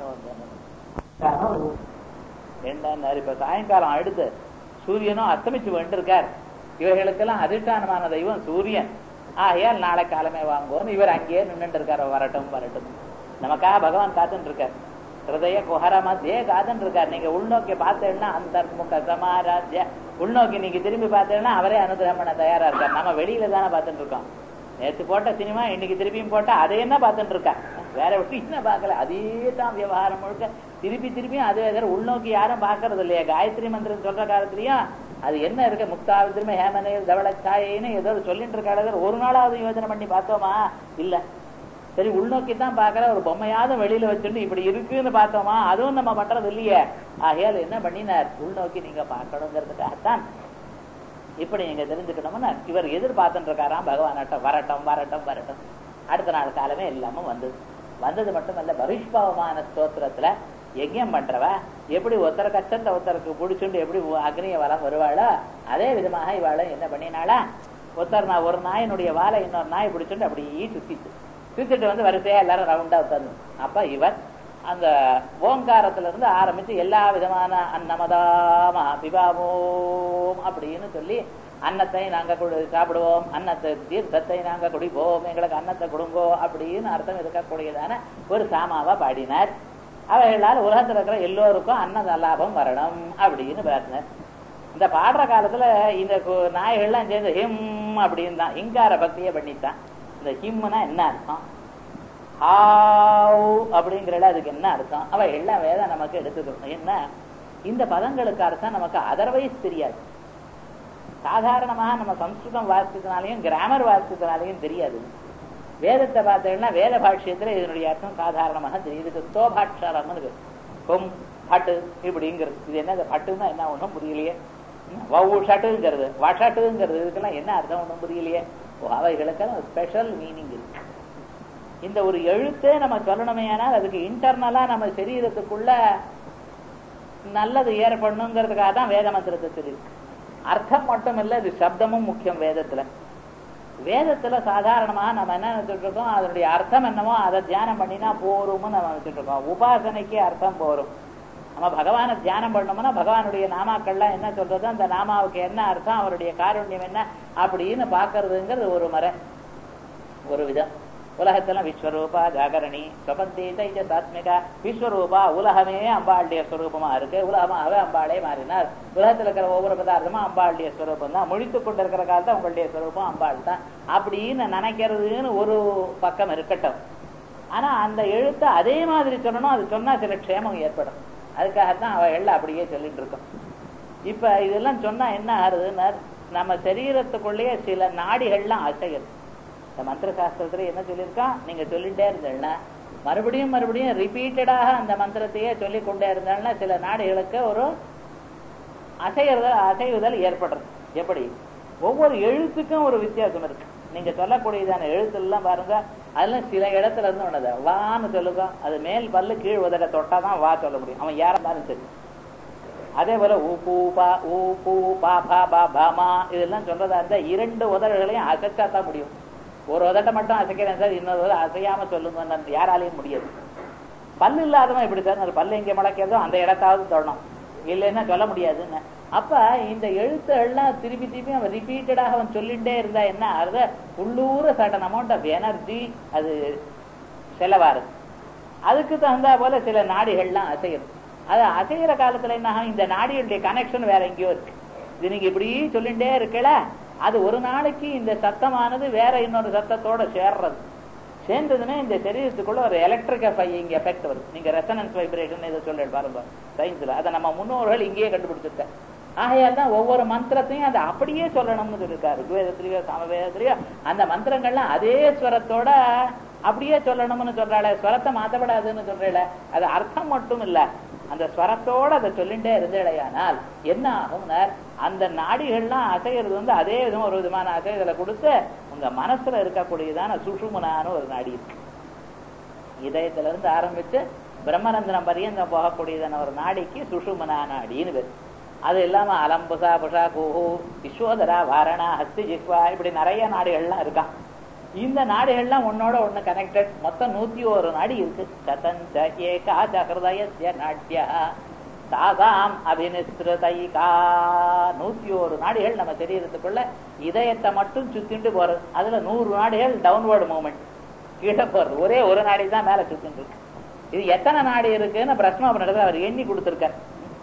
என்ன இப்ப சாயங்காலம் அடுத்து சூரியனும் அஸ்தமிச்சு வந்துருக்கார். இவர்களுக்கெல்லாம் அதிஷ்டானமான தெய்வம் சூரியன். ஆகையால் நாளை காலமே வாங்குவோம். இவர் அங்கேயே நின்றுட்டு இருக்காரு. வரட்டும் வரட்டும் நமக்காக பகவான் காத்துட்டு இருக்கார். ஹிருதய குஹர மத்தியே காத்துட்டு இருக்கார். நீங்க உள்நோக்கி பார்த்தேன்னா அந்த முக சமாராஜ்ய உள்நோக்கி நீங்க திரும்பி பார்த்தீங்கன்னா அவரே அனுகிரகம் பண்ண தயாரா இருக்கார். நம்ம வெளியில தானே பார்த்துட்டு இருக்கோம். நேற்று போட்ட சினிமா இன்னைக்கு திருப்பியும் போட்டா அதை என்ன பார்த்துட்டு இருக்கா, வேற விட்டு என்ன பார்க்கல. அதே தான் விவகாரம் முழுக்க திருப்பி திருப்பியும் அதே வேற. உள்நோக்கி யாரும் பார்க்கறது இல்லையா? காயத்ரி மந்திரம் சொல்ற காலத்திலயும் அது என்ன இருக்கு, முக்தாவித்திரமே ஹேமனே தவளச்சாயின்னு ஏதோ சொல்லிட்டு இருக்காரு. ஒரு நாளாவது யோசனை பண்ணி பார்த்தோமா? இல்ல. சரி, உள்நோக்கி தான் பார்க்கற, ஒரு பொம்மையாவது வெளியில வச்சுட்டு இப்படி இருக்குன்னு பார்த்தோமா? அதுவும் நம்ம பண்றது இல்லையே. ஆகையால் என்ன பண்ணினார், உள்நோக்கி நீங்க பார்க்கணுங்கிறதுக்காகத்தான் இப்படி நீங்க தெரிஞ்சுக்கணும்னா இவர் எதிர்பார்த்துட்டு இருக்காராம் பகவானாட்டம் வரட்டும் வரட்டும் வரட்டும். அடுத்த நாள் காலமே எல்லாமும் வந்தது. வந்தது மட்டுமல்ல, பவிஷ்பவமான ஸ்தோத்திரத்துல யஜ்யம் பண்றவ எப்படி ஒருத்தர கஷ்டத்தை ஒருத்தருக்கு பிடிச்சுட்டு எப்படி அக்னிய வளம் வருவாளோ அதே விதமாக இவாளும் என்ன பண்ணினாளா, ஒருத்தர் நான் ஒரு நாயினுடைய வாழை இன்னொரு நாய் பிடிச்சுட்டு அப்படியே சுத்திட்டு சுத்திட்டு வந்து வரிசையா எல்லாரும் ரவுண்டா உட்காந்து. அப்ப இவர் அந்த ஓங்காரத்துல இருந்து ஆரம்பிச்சு எல்லா விதமான அன்னமதாமா பிபாமோம் அப்படின்னு சொல்லி அன்னத்தை நாங்க சாப்பிடுவோம், அன்னத்தை தீர்த்தத்தை நாங்க குடிப்போம், எங்களுக்கு அன்னத்தை கொடுங்கோ அப்படின்னு அர்த்தம் இருக்கக்கூடியதான ஒரு சாமாவா பாடினார். அவைகளால் உலகத்துல இருக்கிற எல்லோருக்கும் அன்னத லாபம் வரணும் அப்படின்னு பாடினார். இந்த பாடுற காலத்துல இந்த நாய்கள்லாம் சேர்ந்து ஹிம் அப்படின்னு தான் இங்கார பக்தியை பண்ணித்தான். இந்த ஹிம்னா என்ன அர்த்தம், ஹாவ் அப்படிங்கிறல அதுக்கு என்ன அர்த்தம், அவ எல்லாம் வேதம் நமக்கு எடுத்துக்கணும். என்ன இந்த பதங்களுக்கு அர்த்தம் நமக்கு அதர்வைஸ் தெரியாது. சாதாரணமாக நம்ம சம்ஸ்கிருதம் வாசித்தனாலையும் கிராமர் வாசித்தனாலையும் தெரியாது. வேதத்தை பார்த்தீங்கன்னா வேத பாஷ்யத்துல இதனுடைய அர்த்தம் சாதாரணமாக தெரியுது. ஸ்தோபாட்சாரம் இருக்கு, கொம் பட்டு இப்படிங்கிறது. இது என்ன பட்டுன்னா என்ன ஒன்றும் புரியலையே. வவு ஷட்டுங்கிறது வஷட்டுங்கிறது இதுக்கெல்லாம் என்ன அர்த்தம் ஒன்றும் புரியலையே. அவைகளுக்கு ஸ்பெஷல் மீனிங் இருக்கு. இந்த ஒரு எழுத்தே நம்ம சொல்லணுமே ஆனால் அதுக்கு இன்டர்னலா நம்ம சரீரத்துக்குள்ள நல்லது ஏற்படணுங்கிறதுக்காக தான் வேத மந்திரத்தை சொல்லியிருக்கு. அர்த்தம் மட்டும் இல்ல, இது சப்தமும் முக்கியம் வேதத்துல. வேதத்துல சாதாரணமா நம்ம என்ன நினைச்சிட்டு இருக்கோம், அதனுடைய அர்த்தம் என்னமோ அதை தியானம் பண்ணினா போரும்னு நம்ம நினைச்சிட்டு இருக்கோம். உபாசனைக்கு அர்த்தம் போரும். நம்ம பகவானை தியானம் பண்ணோம்னா பகவானுடைய நாமாக்கள்லாம் என்ன சொல்றது, அந்த நாமாவுக்கு என்ன அர்த்தம், அவருடைய காருண்யம் என்ன அப்படின்னு பாக்குறதுங்கிறது ஒரு முறை ஒரு விதம். உலகத்துல விஸ்வரூபா ஜாகரணி சொபந்தீத சாத்மிகா. விஸ்வரூபா உலகமே அம்பாளுடைய ஸ்வரூபமா இருக்கு, உலகமாகவே அம்பாளே மாறினார். உலகத்துல இருக்கிற ஒவ்வொரு பதார்த்தமும் அம்பாளுடைய ஸ்வரூபம் தான். முழித்து கொண்டு இருக்கிற காலத்தை உங்களுடைய ஸ்வரூபம் அம்பாள் தான் அப்படின்னு நினைக்கிறதுன்னு ஒரு பக்கம் இருக்கட்டும். ஆனா அந்த எழுத்தை அதே மாதிரி சொல்லணும். அது சொன்னா சில க்ஷேமம் ஏற்படும். அதுக்காகத்தான் அவ எல்லாம் அப்படியே சொல்லிட்டு இருக்கோம். இப்ப இதெல்லாம் சொன்னா என்ன ஆகுதுன்னா, நம்ம சரீரத்துக்குள்ளேயே சில நாடிகள்லாம் அசைகிறது. இந்த மந்திர சாஸ்திரத்துல என்ன சொல்லியிருக்கா, நீங்க சொல்லிட்டே இருந்தேன்னா மறுபடியும் மறுபடியும் ரிப்பீட்டடாக அந்த மந்திரத்தையே சொல்லி கொண்டே இருந்தாங்கன்னா சில நாடுகளுக்கு ஒரு அசையுதல் அசைவுதல் ஏற்படுறது. எப்படி, ஒவ்வொரு எழுத்துக்கும் ஒரு வித்தியாசம் இருக்கு. நீங்க சொல்லக்கூடியதான எழுத்துலாம் பாருங்க, அதெல்லாம் சில இடத்துல இருந்து ஒண்ணு வான்னு சொல்லுங்க, அது மேல் பல்லு கீழ் உதட தொட்டாதான் வா சொல்ல முடியும். அவன் யாரா இருந்தாலும் சரி. அதே போல ஊ பூ பா ஊ பூ பா பா பா பாமா இதெல்லாம் சொல்றதா இருந்தா இரண்டு உதடுகளையும் அசைச்சாதான் முடியும். ஒரு உதட்டை மட்டும் அசைக்கிறேன் சார், இன்னொரு உதட அசையாம சொல்லுங்க, யாராலையும் முடியாது. பல்லு இல்லாதவன் இப்படி சார், பல்லு எங்க முளைக்கிறதோ அந்த இடத்தாவது தொடணும், இல்லைன்னா சொல்ல முடியாதுன்னு. அப்ப இந்த எழுத்துகள்லாம் திருப்பி திருப்பி அவன் ரிப்பீட்டடாக அவன் சொல்லிட்டே இருந்தா என்ன ஆகுது, உள்ளூர சடன் அமௌண்ட் ஆஃப் எனர்ஜி அது செலவாருது. அதுக்கு தகுந்தா போல சில நாடிகள்லாம் அசையுது. அது அசைகிற காலத்துல என்ன, இந்த நாடிகளுடைய கனெக்ஷன் வேற எங்கேயோ இருக்கு. இது நீங்க இப்படி சொல்லிட்டே இருக்கல, அது ஒரு நாளைக்கு இந்த சத்தமானது வேற இன்னொரு சத்தத்தோட சேர்றது. சேர்ந்ததுன்னா இந்த சரீரத்துக்குள்ள ஒரு எலக்ட்ரிக் எஃபெக்ட் வருது. நீங்க ரெசனன்ஸ் வைப்ரேஷன் இதை சொல்லிட்டு பாருங்க சயின்ஸ்ல, அதை நம்ம முன்னோர்கள் இங்கேயே கண்டுபிடிச்சிருக்க. ஆகையால் தான் ஒவ்வொரு மந்திரத்தையும் அதை அப்படியே சொல்லணும்னு சொல்லியிருக்காரு. ருக்வேதத்திலேயோ சமவேதத்திலேயோ அந்த மந்திரங்கள்லாம் அதே ஸ்வரத்தோட அப்படியே சொல்லணும்னு சொல்றாள். ஸ்வரத்தை மாற்றப்படாதுன்னு சொல்றேன். அது அர்த்தம் மட்டும் இல்ல, அந்த ஸ்வரத்தோட அதை சொல்லிட்டே இருந்தேடையானால் என்ன ஆகும், அந்த நாடிகள்லாம் அசைகிறது வந்து அதே விதம் ஒரு விதமான அசைதலை கொடுத்து உங்க மனசுல இருக்கக்கூடியதான சுஷுமனான ஒரு நாடி இருக்கு. இதயத்துல இருந்து ஆரம்பிச்சு பிரம்மரந்திரம் பரியந்தம் போகக்கூடியதான ஒரு நாடிக்கு சுஷுமனா நாடின்னு பேரு. அது இல்லாம அலம்புசா புஷா கூஹு விஸ்வோதரா வாரணா ஹஸ்தி ஜிஹ்வா இப்படி நிறைய நாடுகள்லாம் இருக்கான். இந்த நாடுகள்லாம் ஒன்னோட ஒண்ணு கனெக்டட். மொத்தம் நூத்தி ஒரு நாடி இருக்கு. சதஞ்ச ஏகா ஜஹ்ருதயஸ்ய நாட்யா தாசாம் அபினிஸ்ருதைகா. நூத்தி ஒரு நாடிகள் நம்ம தெரியறதுக்குள்ள இதயத்தை மட்டும் சுத்திட்டு போறது. அதுல நூறு நாடிகள் டவுன்வர்டு மூவ்மெண்ட் கீழே போறது. ஒரே ஒரு நாடி தான் மேல சுத்திட்டு இருக்கு. இது எத்தனை நாடி இருக்குன்னு பிரஸ்மா பண்ணிட்டு அவர் எண்ணி கொடுத்திருக்கார்.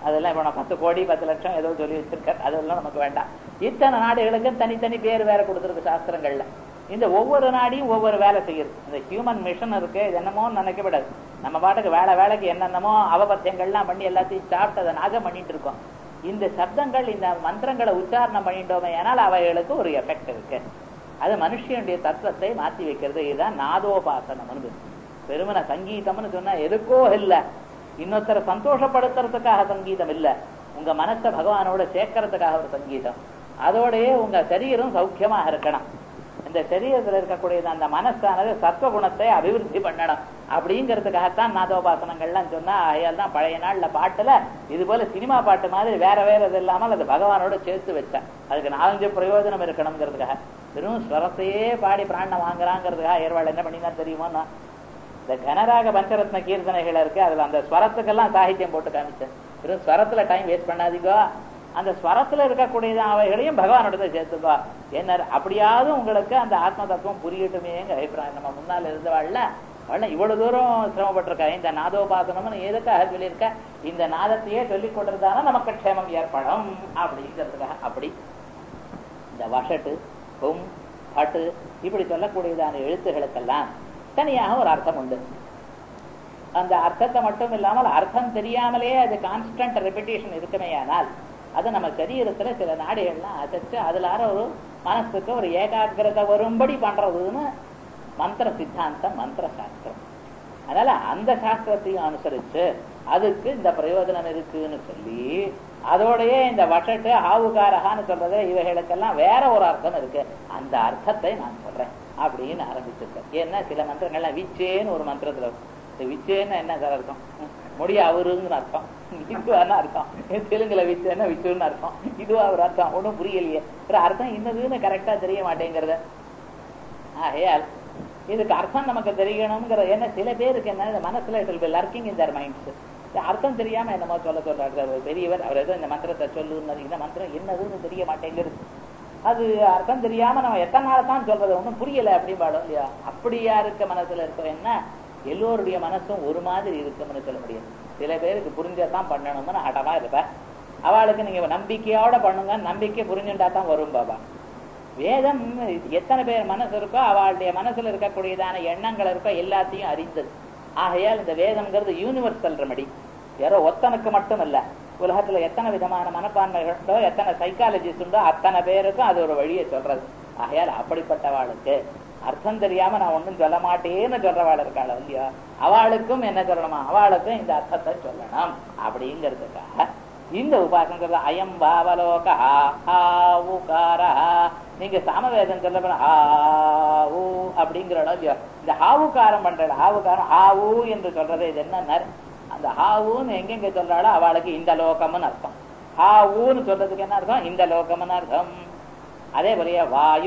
அதெல்லாம் இப்போ பத்து கோடி பத்து லட்சம் ஏதோ சொல்லி வச்சிருக்காரு, அதெல்லாம் நமக்கு வேண்டாம். இத்தனை நாடுகளுக்கும் தனித்தனி பேர் வேற கொடுத்துருக்கு சாஸ்திரங்கள்ல. இந்த ஒவ்வொரு நாடையும் ஒவ்வொரு வேலை செய்யுது. இந்த ஹியூமன் மிஷன் இருக்கு, இது என்னமோ நினைக்கப்படாது. நம்ம பாட்டுக்கு வேலை வேலைக்கு என்னென்னமோ அவபத்தியங்கள்லாம் பண்ணி எல்லாத்தையும் சாப்பிட்டு அதை நாகம் பண்ணிட்டு இருக்கோம். இந்த சப்தங்கள் இந்த மந்திரங்களை உச்சாரணம் பண்ணிட்டோமே ஆனால் அவைகளுக்கு ஒரு எஃபெக்ட் இருக்கு. அது மனுஷனுடைய தத்துவத்தை மாற்றி வைக்கிறது. இதுதான் நாதோபாசனம். பெருமன சங்கீதம்னு சொன்னா எதுக்கோ இல்லை, இன்னொருத்தரை சந்தோஷப்படுத்துறதுக்காக சங்கீதம் இல்லை, உங்க மனசை பகவானோட சேர்க்கறதுக்காக ஒரு சங்கீதம். அதோடய உங்க சரீரம் சௌக்கியமாக இருக்கணும். இந்த சரீரத்தில் இருக்கக்கூடிய அந்த மனசானது சத்வகுணத்தை அபிவிருத்தி பண்ணணும் அப்படிங்கிறதுக்காகத்தான் நாதோபாசனங்கள்லாம் சொன்னா. ஆகையால் தான் பழைய நாள்ல பாட்டுல இது போல சினிமா பாட்டு மாதிரி வேற வேற இது இல்லாமல் அது பகவானோட சேர்த்து வச்சேன். அதுக்கு நாலஞ்சு பிரயோஜனம் இருக்கணுங்கிறதுக்காக. வெறும் ஸ்வரத்தையே பாடி பிராணம் வாங்குறாங்கிறதுக்காக ஏற்பாடு என்ன பண்ணினா தெரியுமா, இந்த கனராக பஞ்சரத்ன கீர்த்தனைகள் இருக்கு, அதுல அந்த ஸ்வரத்துக்கெல்லாம் சாகித்யம் போட்டு காமிச்சேன். வெறும் ஸ்வரத்துல டைம் வேஸ்ட் பண்ணாதீங்கோ, அந்த ஸ்வரத்துல இருக்கக்கூடிய அவைகளையும் பகவானோட சேர்த்துக்கோ. என்ன அப்படியாவது உங்களுக்கு அந்த ஆத்ம தத்துவம் புரியட்டுமேங்க அபிப்பிராயம். நம்ம முன்னால் இருந்தவாழ்ல அவள் இவ்வளவு தூரம் சிரமப்பட்டிருக்கா. இந்த நாதோபாசனம்னு எதுக்காக சொல்லியிருக்க, இந்த நாதத்தையே சொல்லிக் கொண்டிருந்தானா நமக்கு க்ஷேமம் ஏற்படும் அப்படிங்கிறதுக்காக. அப்படி இந்த வஷட்டு ஹும் பட்டு இப்படி சொல்லக்கூடியதான எழுத்துகளுக்கெல்லாம் தனியாக ஒரு அர்த்தம் உண்டு. அந்த அர்த்தத்தை மட்டும் இல்லாமல் அர்த்தம் தெரியாமலே அது கான்ஸ்டன்ட் ரெபிடேஷன் இருக்குமே, ஆனால் அது நம்ம சரீரத்துல சில நாடுகள்லாம் அசைச்சு அதுலார ஒரு மனசுக்கு ஒரு ஏகாகிரதை வரும்படி பண்றதுன்னு மந்திர சித்தாந்தம், மந்திர சாஸ்திரம். அதனால அந்த சாஸ்திரத்தையும் அனுசரிச்சு அதுக்கு இந்த பிரயோஜனம் இருக்குன்னு சொல்லி அதோடய இந்த வஷட்டு ஆவுகாரகான்னு சொல்றது இவைகளுக்கெல்லாம் வேற ஒரு அர்த்தம் இருக்கு. அந்த அர்த்தத்தை நான் சொல்றேன் அப்படின்னு ஆரம்பிச்சிருக்கேன். ஏன்னா சில மந்திரங்கள்லாம் விச்சேன்னு ஒரு மந்திரத்துல விச்சேன்னு என்ன சார் அர்த்தம், முடிய அவருன்னு அர்த்தம், இதுவான அர்த்தம். தெலுங்குல விச்சேன்னா விச்சுன்னு அர்த்தம், இதுவா ஒரு அர்த்தம், ஒன்றும் புரியலையே. அர்த்தம் இன்னதுன்னு கரெக்டா தெரிய மாட்டேங்கிறத. ஆகையால் இதுக்கு அர்த்தம் நமக்கு தெரியணுங்கிற. ஏன்னா சில பேருக்கு என்ன மனசுல லர்க்கிங் இன் தர் மைண்ட்ஸ், அர்த்தம் தெரியாம என்னமோ சொல்ல சொல்றாரு பெரியவர், அவர் ஏதோ இந்த மந்திரத்தை சொல்லுன்னு இந்த மந்திரம் என்னதுன்னு தெரிய மாட்டேங்கிறது. அது அர்த்தம் தெரியாம நம்ம எத்தனை நாள் தான் சொல்றது, ஒன்றும் புரியல அப்படின்பாடும் இல்லையா. அப்படியா இருக்க மனசுல இருக்க என்ன எல்லோருடைய மனசும் ஒரு மாதிரி இருக்கும்னு சொல்ல முடியாது. சில பேருக்கு புரிஞ்சதான் பண்ணணும்னு அடமா இருப்பேன். அவளுக்கு நீங்க நம்பிக்கையோட பண்ணுங்க, நம்பிக்கை புரிஞ்சுட்டா தான் வரும் பாபா. வேதம் எத்தனை பேர் மனசு இருக்கோ அவளுடைய மனசுல இருக்கக்கூடியதான எண்ணங்கள் இருக்கோ எல்லாத்தையும் அறிந்தது. ஆகையால் இந்த வேதம்ங்கிறது யூனிவர்சல் ரெமடி. யாரோ ஒத்தனுக்கு மட்டும் இல்ல, உலகத்துல எத்தனை விதமான மனப்பான்மைகளோ எத்தனை சைக்காலஜிஸ்ட் உண்டோ அத்தனை பேருக்கும் அது ஒரு வழியை சொல்றது. ஆகையால் அப்படிப்பட்டவாளுக்கு அர்த்தம் தெரியாம நான் ஒன்றும் சொல்ல மாட்டேன்னு சொல்றவாள் இருக்காள் இல்லையா, அவளுக்கும் என்ன சொல்லணுமா, அவளுக்கும் இந்த அர்த்தத்தை சொல்லணும் அப்படிங்கிறதுக்காக இந்த உபாசனை அயம் பாவலோகா ஆவுகாரா. நீங்க சாமவேதம் சொல்ல ஆவு அப்படிங்கிற இல்லையா, இந்த ஆவுகாரம் பண்ற ஆவுகாரம் ஆவு என்று சொல்றது இது என்ன, அந்த ஆவுன்னு எங்கெங்க சொல்றாளோ அவளுக்கு இந்த லோகம்னு அர்த்தம். ஆவுன்னு சொல்றதுக்கு என்ன அர்த்தம், இந்த லோகம்னு அர்த்தம். அதே போல வாயு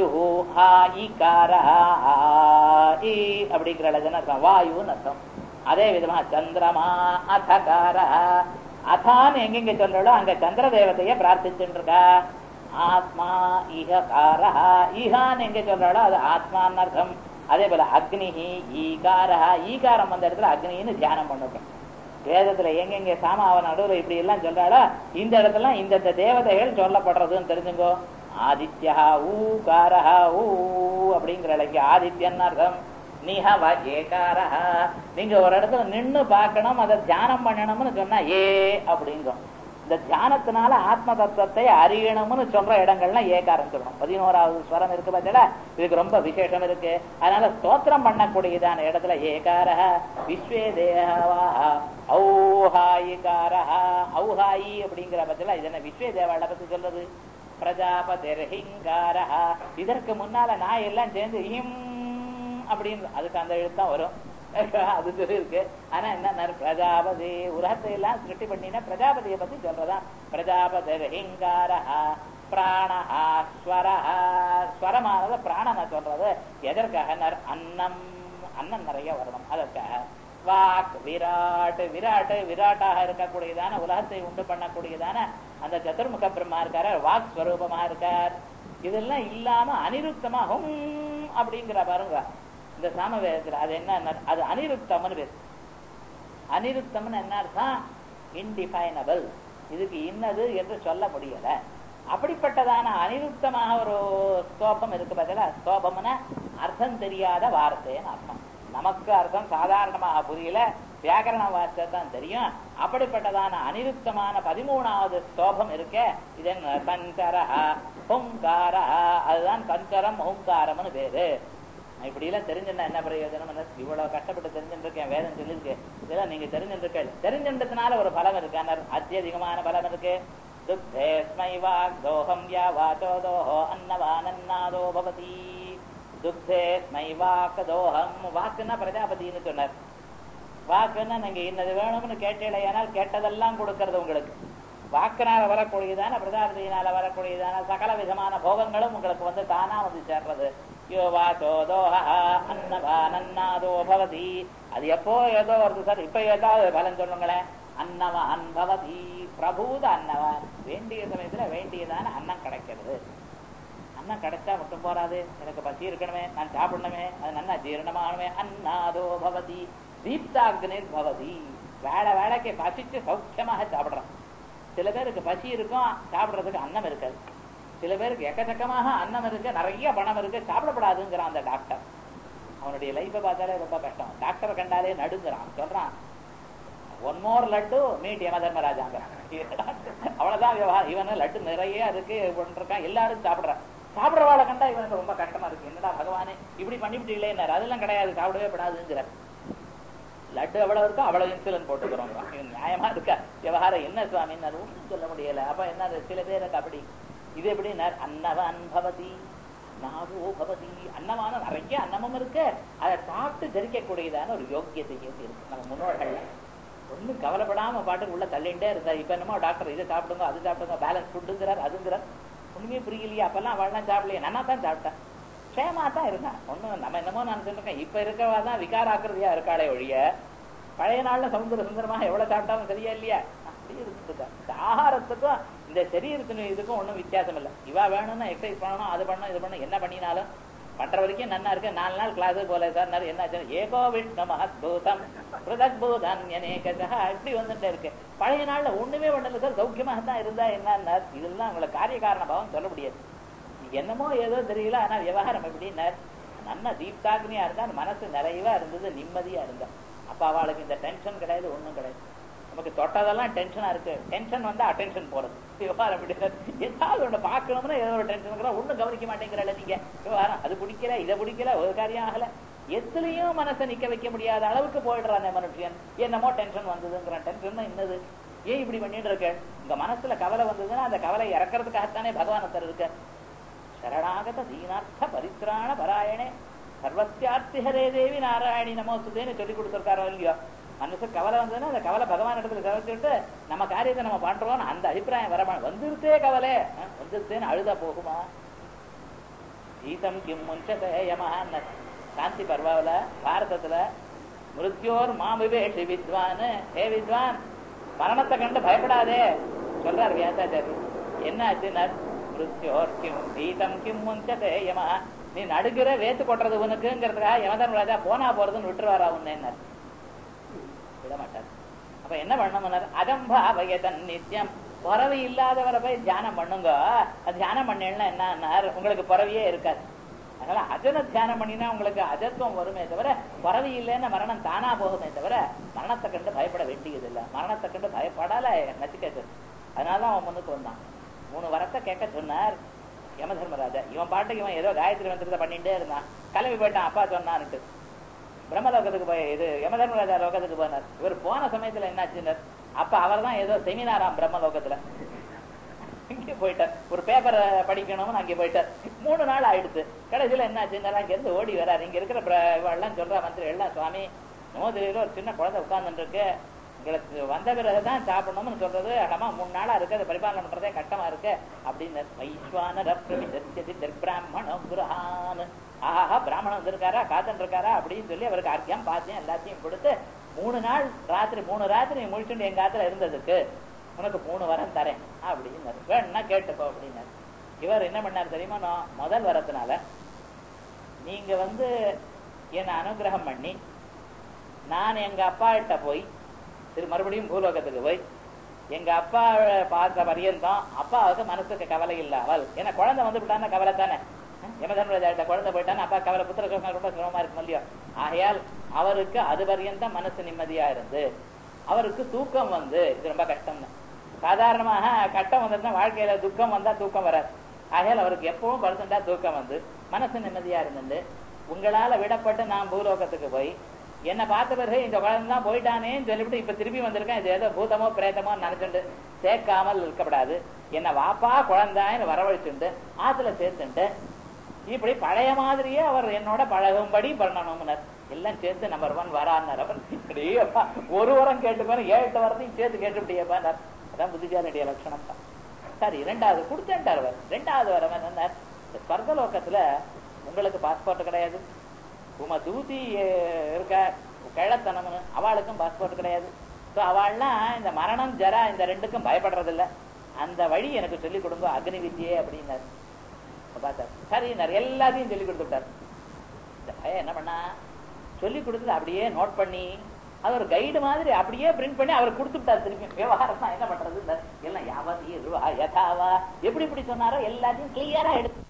அப்படிங்கிற அர்த்தம், வாயுன்னு அர்த்தம். அதே விதமா சந்திரமா அதகார, அதான்னு எங்கெங்க சொல்றாளோ அங்க சந்திர தேவதைய பிரார்த்திச்சுட்டு இருக்கா. ஆத்மா ஈகாரா, ஈகான்னு எங்க சொல்றாளோ அது ஆத்மான்னு அர்த்தம். அதே போல அக்னி ஈகாரா, ஈகாரம் வந்த இடத்துல அக்னின்னு தியானம் பண்ணிருக்கோம். வேதத்துல எங்கெங்க சாமாவ நடுவில் இப்படி எல்லாம் சொல்றாளோ இந்த இடத்துல இந்த தேவதைகள் சொல்லப்படுறதுன்னு தெரிஞ்சுங்கோ. ஆதித்யா ஊகாரஹா ஊ அப்படிங்கிற இலக்கிய ஆதித்யன் அர்த்தம். நிஹவ ஏகாரஹ, நீங்க ஒரு இடத்துல நின்று பார்க்கணும், அதை தியானம் பண்ணணும்னு சொன்னா ஏ அப்படிங்கும். இந்த தியானத்தினால ஆத்ம தத்துவத்தை அறியணும்னு சொல்ற இடங்கள்லாம் ஏகாரம் சொல்லணும். பதினோராவது ஸ்வரம் இருக்கு பார்த்தா இதுக்கு ரொம்ப விசேஷம் இருக்கு. அதனால ஸ்தோத்திரம் பண்ணக்கூடியதான இடத்துல ஏகாரஹ விஸ்வே தேவா ஔஹாயிகாரஹ, ஔஹாயி அப்படிங்கிற பத்தில இது என்ன விஸ்வே தேவாளை பத்தி சொல்றது. பிரஜாபதிர்ஹிங்காரஹ, இதற்கு முன்னால நான் எல்லாம் சேர்ந்து ஹிம் அப்படின்னு அதுக்கு அந்த எழுத்தான் வரும், அது சொல்லி இருக்கு. ஆனா என்ன பிரஜாபதி உலகத்தை எல்லாம் சிருஷ்டி பண்ணினா பிரஜாபதியை பத்தி சொல்றதா. பிரஜாபதிர்ஹிங்காரஹ பிராணஹா ஸ்வரஹ, ஸ்வரமானது பிராணனை சொல்றது. எதற்காக, அன்னம் அன்னம் நிறைய வரணும் அதற்காக. வாக் விராட், விராட்டு விராட்டாக இருக்கக்கூடியதான உலகத்தை உண்டு பண்ணக்கூடியதான அந்த சதுர்முக பிரம்மா இருக்காரு, வாக் ஸ்வரூபமா இருக்கார். இதெல்லாம் இல்லாம அனிருத்தமாகும் அப்படிங்கிற பாருங்க இந்த சாமவேதத்துல. அது என்ன, அது அனிருத்தம்னு பேர். அனிருத்தம்னு என்ன அர்த்தம், இன்டிஃபைனபிள். இதுக்கு இன்னது என்று சொல்ல முடியல. அப்படிப்பட்டதான அனிருத்தமாக ஒரு ஸ்தோபம் இருக்கு பதிலா. ஸ்தோபம்னா அர்த்தம் தெரியாத வார்த்தைன்னு அர்த்தம். நமக்கு அர்த்தம் சாதாரணமாக புரியல, வியாக்கரண வார்த்தை தான் தெரியும். அப்படிப்பட்டதான அனிருத்தமான பதிமூணாவது ஸ்தோபம் இருக்க, இதன் கஞ்சர ஹோங்கார, அதுதான் கஞ்சரம் ஓங்காரம்னு பேரு. இப்படி எல்லாம் தெரிஞ்சுன்னா என்ன பிரயோஜனம்? இவ்வளவு கஷ்டப்பட்டு தெரிஞ்சுருக்கேன், வேதம் சொல்லிருக்கு, இதெல்லாம் நீங்க தெரிஞ்சுருக்க. தெரிஞ்சின்றதுனால ஒரு பலம் இருக்கு, அத்தியதிகமான பலம் இருக்கு. துக்தேஸ்மை வாக்தோஹம் யா வாச்சோ தோஹோ அன்னவானன்னாதோ பவதி. துக்தேஸ்மை வாக்கதோஹம், வாக்குன்னா பிரஜாபதினு சொன்னார். வாக்குன்னா நீங்க இன்னது வேணும்னு கேட்டேனால் கேட்டதெல்லாம் கொடுக்கறது உங்களுக்கு. வாக்குனால வரக்கூடியதான பிரஜாபதியினால வரக்கூடியதான சகல விதமான போகங்களும் உங்களுக்கு வந்து தானா வந்து சேர்றது. யோ வாச்சோ தோஹ அன்னவானன்னாதோ பவதி. அது எப்போ ஏதோ வருது சார், இப்ப ஏதாவது பலன் சொல்லுங்களேன். அன்னவான் பவதி, பிரபூத அன்னவான். வேண்டிய சமயத்துல வேண்டியதான அன்னம் கிடைக்கிறது. அன்னம் கிடைச்சா மட்டும் போறாது, எனக்கு பசி இருக்கணுமே, நான் சாப்பிடணுமே, அது நல்லா ஜீரணமாகணுமே. அன்னாதோ பவதி தீப்தாக்னிர் பவதி. வேலை வேலைக்கு பசிச்சு சௌக்கியமாக சாப்பிடுறான். சில பேருக்கு பசி இருக்கும், சாப்பிடுறதுக்கு அன்னம் இருக்காது. சில பேருக்கு எக்கச்சக்கமாக அன்னம் இருக்கு, நிறைய பணம் இருக்கு, சாப்பிடப்படாதுங்கிறான் அந்த டாக்டர். அவனுடைய லைஃபை பார்த்தாலே ரொம்ப கஷ்டம். டாக்டர் கண்டாலே நடுங்கிறான். சொல்றான் one more laddu meet Yama தர்மராஜாங்கிறான். அவ்வளவுதான் விவகாரம். இவனு லட்டு நிறைய இருக்கு இருக்கான், எல்லாரும் சாப்பிடுறான். சாப்பிடுறவாளை கண்டா இவனுக்கு ரொம்ப கஷ்டமா இருக்கு. என்னடா பகவானே இப்படி பண்ணிவிட்டீங்களே. அதெல்லாம் கிடையாது, சாப்பிடவே படாதுங்கிற. லட்டு எவ்வளவு இருக்கோ அவ்வளவு இன்சுலின் போட்டுக்கிறோம். நியாயமா இருக்கா விவகாரம்? என்ன சுவாமின்னு அது ஒன்றும் சொல்ல முடியல. அப்ப என்ன சில பேருக்கு அப்படி. இது எப்படி அன்னவன் பவதி நாகோ பவதி. அன்னமான நிறைய அன்னமும் இருக்கு, அதை சாப்பிட்டு ஜெரிக்கக்கூடியதான ஒரு யோக்கியத்தை இருக்கு நம்ம முன்னோர்கள். ஒன்னும் கவலைப்படாம பாட்டுக்கு உள்ள தள்ளிண்டே இருந்தா. இப்ப என்னமோ டாக்டர் இதை சாப்பிடுங்க அது சாப்பிடுங்க பேலன்ஸ் ஃபுட்டுங்கிறார் அதுங்கிறார். ஒண்ணுமே புரியலையே. அப்பெல்லாம் அவள்லாம் சாப்பிடலையே, நானா தான் சாப்பிட்டேன், க்ஷேமா தான் இருக்கான். ஒண்ணும் நம்ம என்னமோ நான் சொல்லிருக்கேன். இப்ப இருக்கவா தான் விகார ஆக்கிரதியா இருக்காளே ஒழிய, பழைய நாள்ல சமுதிர சுந்தரமாக எவ்வளவு சாப்பிட்டாலும் சரியா இல்லையா? அப்படி இருந்துருக்கா. இந்த ஆகாரத்துக்கும் இந்த சரீரத்தின் இதுக்கும் ஒன்றும் வித்தியாசம் இல்லை. இவா வேணும்னா எக்ஸசைஸ் பண்ணணும், அது பண்ணணும், இது பண்ணணும், என்ன பண்ணினாலும் பண்ற வரைக்கும் நன்னா இருக்கு. நாலு நாள் கிளாஸு போல சார் என்ன ஏகோ விஷ்ணு மகத்பூதம் இப்படி வந்துட்டே இருக்கு. பழைய நாள்ல ஒண்ணுமே பண்ணல சார், சௌக்கியமாக தான் இருந்தா என்ன, இதெல்லாம் உங்களை காரிய காரண பாவம் சொல்ல முடியாது. என்னமோ ஏதோ தெரியல, ஆனா விவகாரம் எப்படின்னா நல்லா தீப்தாக்னியா இருந்தா, மனசு நிறைவா இருந்தது, நிம்மதியா இருந்தா. அப்ப அவளுக்கு இந்த டென்ஷன் கிடையாது, ஒண்ணும் கிடையாது. நமக்கு தொட்டதெல்லாம் டென்ஷனா இருக்கு. டென்ஷன் வந்து அட்டென்ஷன் போறது. விவகாரம் ஏதாவது ஒண்ணு பாக்கணும்னா ஏதோ ஒரு டென்ஷன், ஒண்ணும் கவனிக்க மாட்டேங்கிறல நீங்க. விவகாரம் அது பிடிக்கல, இதை பிடிக்கல, ஒரு காரியம் ஆகல. எதுலயும் மனசை நிக்க வைக்க முடியாத அளவுக்கு போயிடுறான் மனுஷன். என்னமோ டென்ஷன் வந்ததுங்கிற டென்ஷன் தான் இன்னது. ஏன் இப்படி பண்ணிட்டு இருக்க? உங்க மனசுல கவலை வந்ததுன்னா அந்த கவலை இறக்கிறதுக்காகத்தானே பகவான் தர இருக்க. சரணாகத தீனார்த்த பரித்ராண பராயணே சர்வத்தியார்த்தி ஹரே தேவி நாராயணி நமோஸ்துதேன்னு சொல்லி கொடுத்துருக்காரோ இல்லையோ. மனசு கவலை வந்ததுன்னா அந்த கவலை பகவான் இடத்துல கவலைச்சுட்டு நம்ம காரியத்தை நம்ம பண்றோம்னு அந்த அபிப்பிராயம் வர வந்துருத்தே. கவலை வந்துருத்தேன்னு அழுதா போகுமா? கீதம் கிம் முன்சதேயமான சாந்தி பர்வாவில பாரதத்துல மிருத்யோர் மாவிவேஷி வித்வான், ஹே வித்வான் மரணத்தை கண்டு பயப்படாதே சொல்றார் வியாசாச்சாரியர். என்ன ஆச்சுன்னா மிருத்யோர் கிம் கீதம் கிம் முன்சதேயமா, நீ நடுகிற வேத்து கொட்டுறது உனக்குங்கிறதுக்காக யமதர்மராஜா போனா போறதுன்னு விட்டுருவாரா உன்ன என்ன விட மாட்டார். அப்ப என்ன பண்ணணும்? அகம்பாவயதன் நித்தியம், பிறவி இல்லாதவரை போய் தியானம் பண்ணுங்க. தியானம் பண்ணா என்ன, உங்களுக்கு பிறவியே இருக்காது. அதனால அஜன தியானம் பண்ணினா உங்களுக்கு அஜத்துவம் வருமே தவிர, பிறவி இல்லைன்னு மரணம் தானா போகுமே தவிர மரணத்தை கண்டு பயப்பட வேண்டியது இல்லை. மரணத்தை கண்டு பயப்படால நச்சிக்க. அதனாலதான் அவன் முன்னுக்கு வந்தான். மூணு வரத்தை கேட்க சொன்னார் யம தர்மராஜா. இவன் பாட்டுக்கு இவன் ஏதோ காயத்ரி மந்திரத்தை பண்ணிட்டே இருந்தான். கிளம்பி போயிட்டான் அப்பா சொன்னான்ட்டு. பிரம்மலோகத்துக்கு போய் இது யம தர்மராஜா லோகத்துக்கு போனார். இவர் போன சமயத்துல என்னாச்சுன்னார், அப்ப அவர் தான் ஏதோ செமினாராம் பிரம்மலோகத்துல. இங்கே போயிட்டார், ஒரு பேப்பரை படிக்கணும்னு அங்கே போயிட்டார். மூணு நாள் ஆயிடுச்சு. கடைசியில என்னாச்சுன்னா அங்க இருந்து ஓடி வராரு. இங்க இருக்கிற எல்லாம் சொல்ற மந்திரி எல்லாம், சுவாமி நோதிரியில ஒரு சின்ன குழந்தை உட்கார்ந்துட்டு இருக்கு, உங்களுக்கு வந்த பிறகுதான் சாப்பிடணும்னு சொல்றது, அடமா மூணு நாளா இருக்கு, அதை பரிபாலனை பண்றதே கஷ்டமா இருக்கு அப்படின்னு. வைஸ்வானர பிராமணம் குருஹான், ஆஹா பிராமணன் வந்திருக்காரா காத்துட்டு இருக்காரா அப்படின்னு சொல்லி அவருக்கு அர்க்கியம் பாத்தியம் எல்லாத்தையும் கொடுத்து, மூணு நாள் ராத்திரி மூணு ராத்திரி முடிச்சுட்டு எங்க காத்துல இருந்ததுக்கு உனக்கு மூணு வரம் தரேன் அப்படின்னு. வேணும்னா கேட்டுப்போ அப்படின்னாரு. இவர் என்ன பண்ணாரு தெரியுமா, நான் முதல் வரத்தினால நீங்க வந்து என்ன அனுகிரகம் பண்ணி நான் எங்க அப்பா கிட்ட போய் திரு மறுபடியும் பூலோகத்துக்கு போய் எங்க அப்பா பார்த்த பரியந்தம் அப்பாவுக்கு மனசுக்கு கவலை இல்லாமல், ஏன்னா குழந்தை வந்து விட்டான கவலை தானே. யமதர்மராஜா குழந்தை போயிட்டான்னு அப்பா கவலை, புத்திர சுகம் ரொம்ப சிரமமா இருக்கும் இல்லையோ. ஆகையால் அவருக்கு அது பரியந்தம் மனசு நிம்மதியா இருந்து அவருக்கு தூக்கம் வந்து இது ரொம்ப கஷ்டம் தான். சாதாரணமாக கட்டம் வந்ததுன்னா வாழ்க்கையில துக்கம் வந்தா தூக்கம் வராது. ஆகையால் அவருக்கு எப்பவும் படுத்துட்டா தூக்கம் வந்து மனசு நிம்மதியா இருந்துட்டு, உங்களால விடப்பட்டு நான் பூலோகத்துக்கு போய் என்ன பார்த்த பிறகு இந்த குழந்தை தான் போயிட்டானேன்னு சொல்லிவிட்டு இப்ப திருப்பி வந்திருக்கேன், இது ஏதோ பூதமோ பிரேதமோ நினைச்சுட்டு சேர்க்காமல் இருக்கப்படாது, என்ன வாப்பா குழந்தான்னு வரவழைச்சுட்டு ஆத்துல சேர்த்துட்டு இப்படி பழைய மாதிரியே அவர் என்னோட பழகும்படி பண்ணணும்னார். எல்லாம் சேர்த்து நம்பர் ஒன் வரான்னார். அவர் ஒரு வாரம் கேட்டுப்பாரு, ஏழு வாரத்தையும் சேர்த்து கேட்டுப்படியேப்பார். அதான் புத்திசாலியுடைய லட்சணம் தான். சரி, இரண்டாவது கொடுத்துட்டார் அவர். ரெண்டாவது வரம் என்னன்னார், ஸ்வர்கலோகத்துல உங்களுக்கு பாஸ்போர்ட் கிடையாது, உமா தூதி இருக்க கிழத்தனம்னு அவளுக்கும் பாஸ்போர்ட் கிடையாது. ஸோ அவள்லாம் இந்த மரணம் ஜரா இந்த ரெண்டுக்கும் பயப்படுறது இல்லை. அந்த வழி எனக்கு சொல்லிக் கொடுங்க அக்னி வித்தியே அப்படின்னாரு. பார்த்தார். சரி, எல்லாத்தையும் சொல்லிக் கொடுத்துட்டார். இந்த பையன் என்ன பண்ணா, சொல்லி கொடுத்தது அப்படியே நோட் பண்ணி அது ஒரு கைடு மாதிரி அப்படியே பிரிண்ட் பண்ணி அவர் கொடுத்துட்டார். திருப்பி விவகாரம் தான் என்ன பண்றது, எல்லாம் யாவதி யதாவா எப்படி இப்படி சொன்னாரோ எல்லாத்தையும் கிளியரா எடுத்து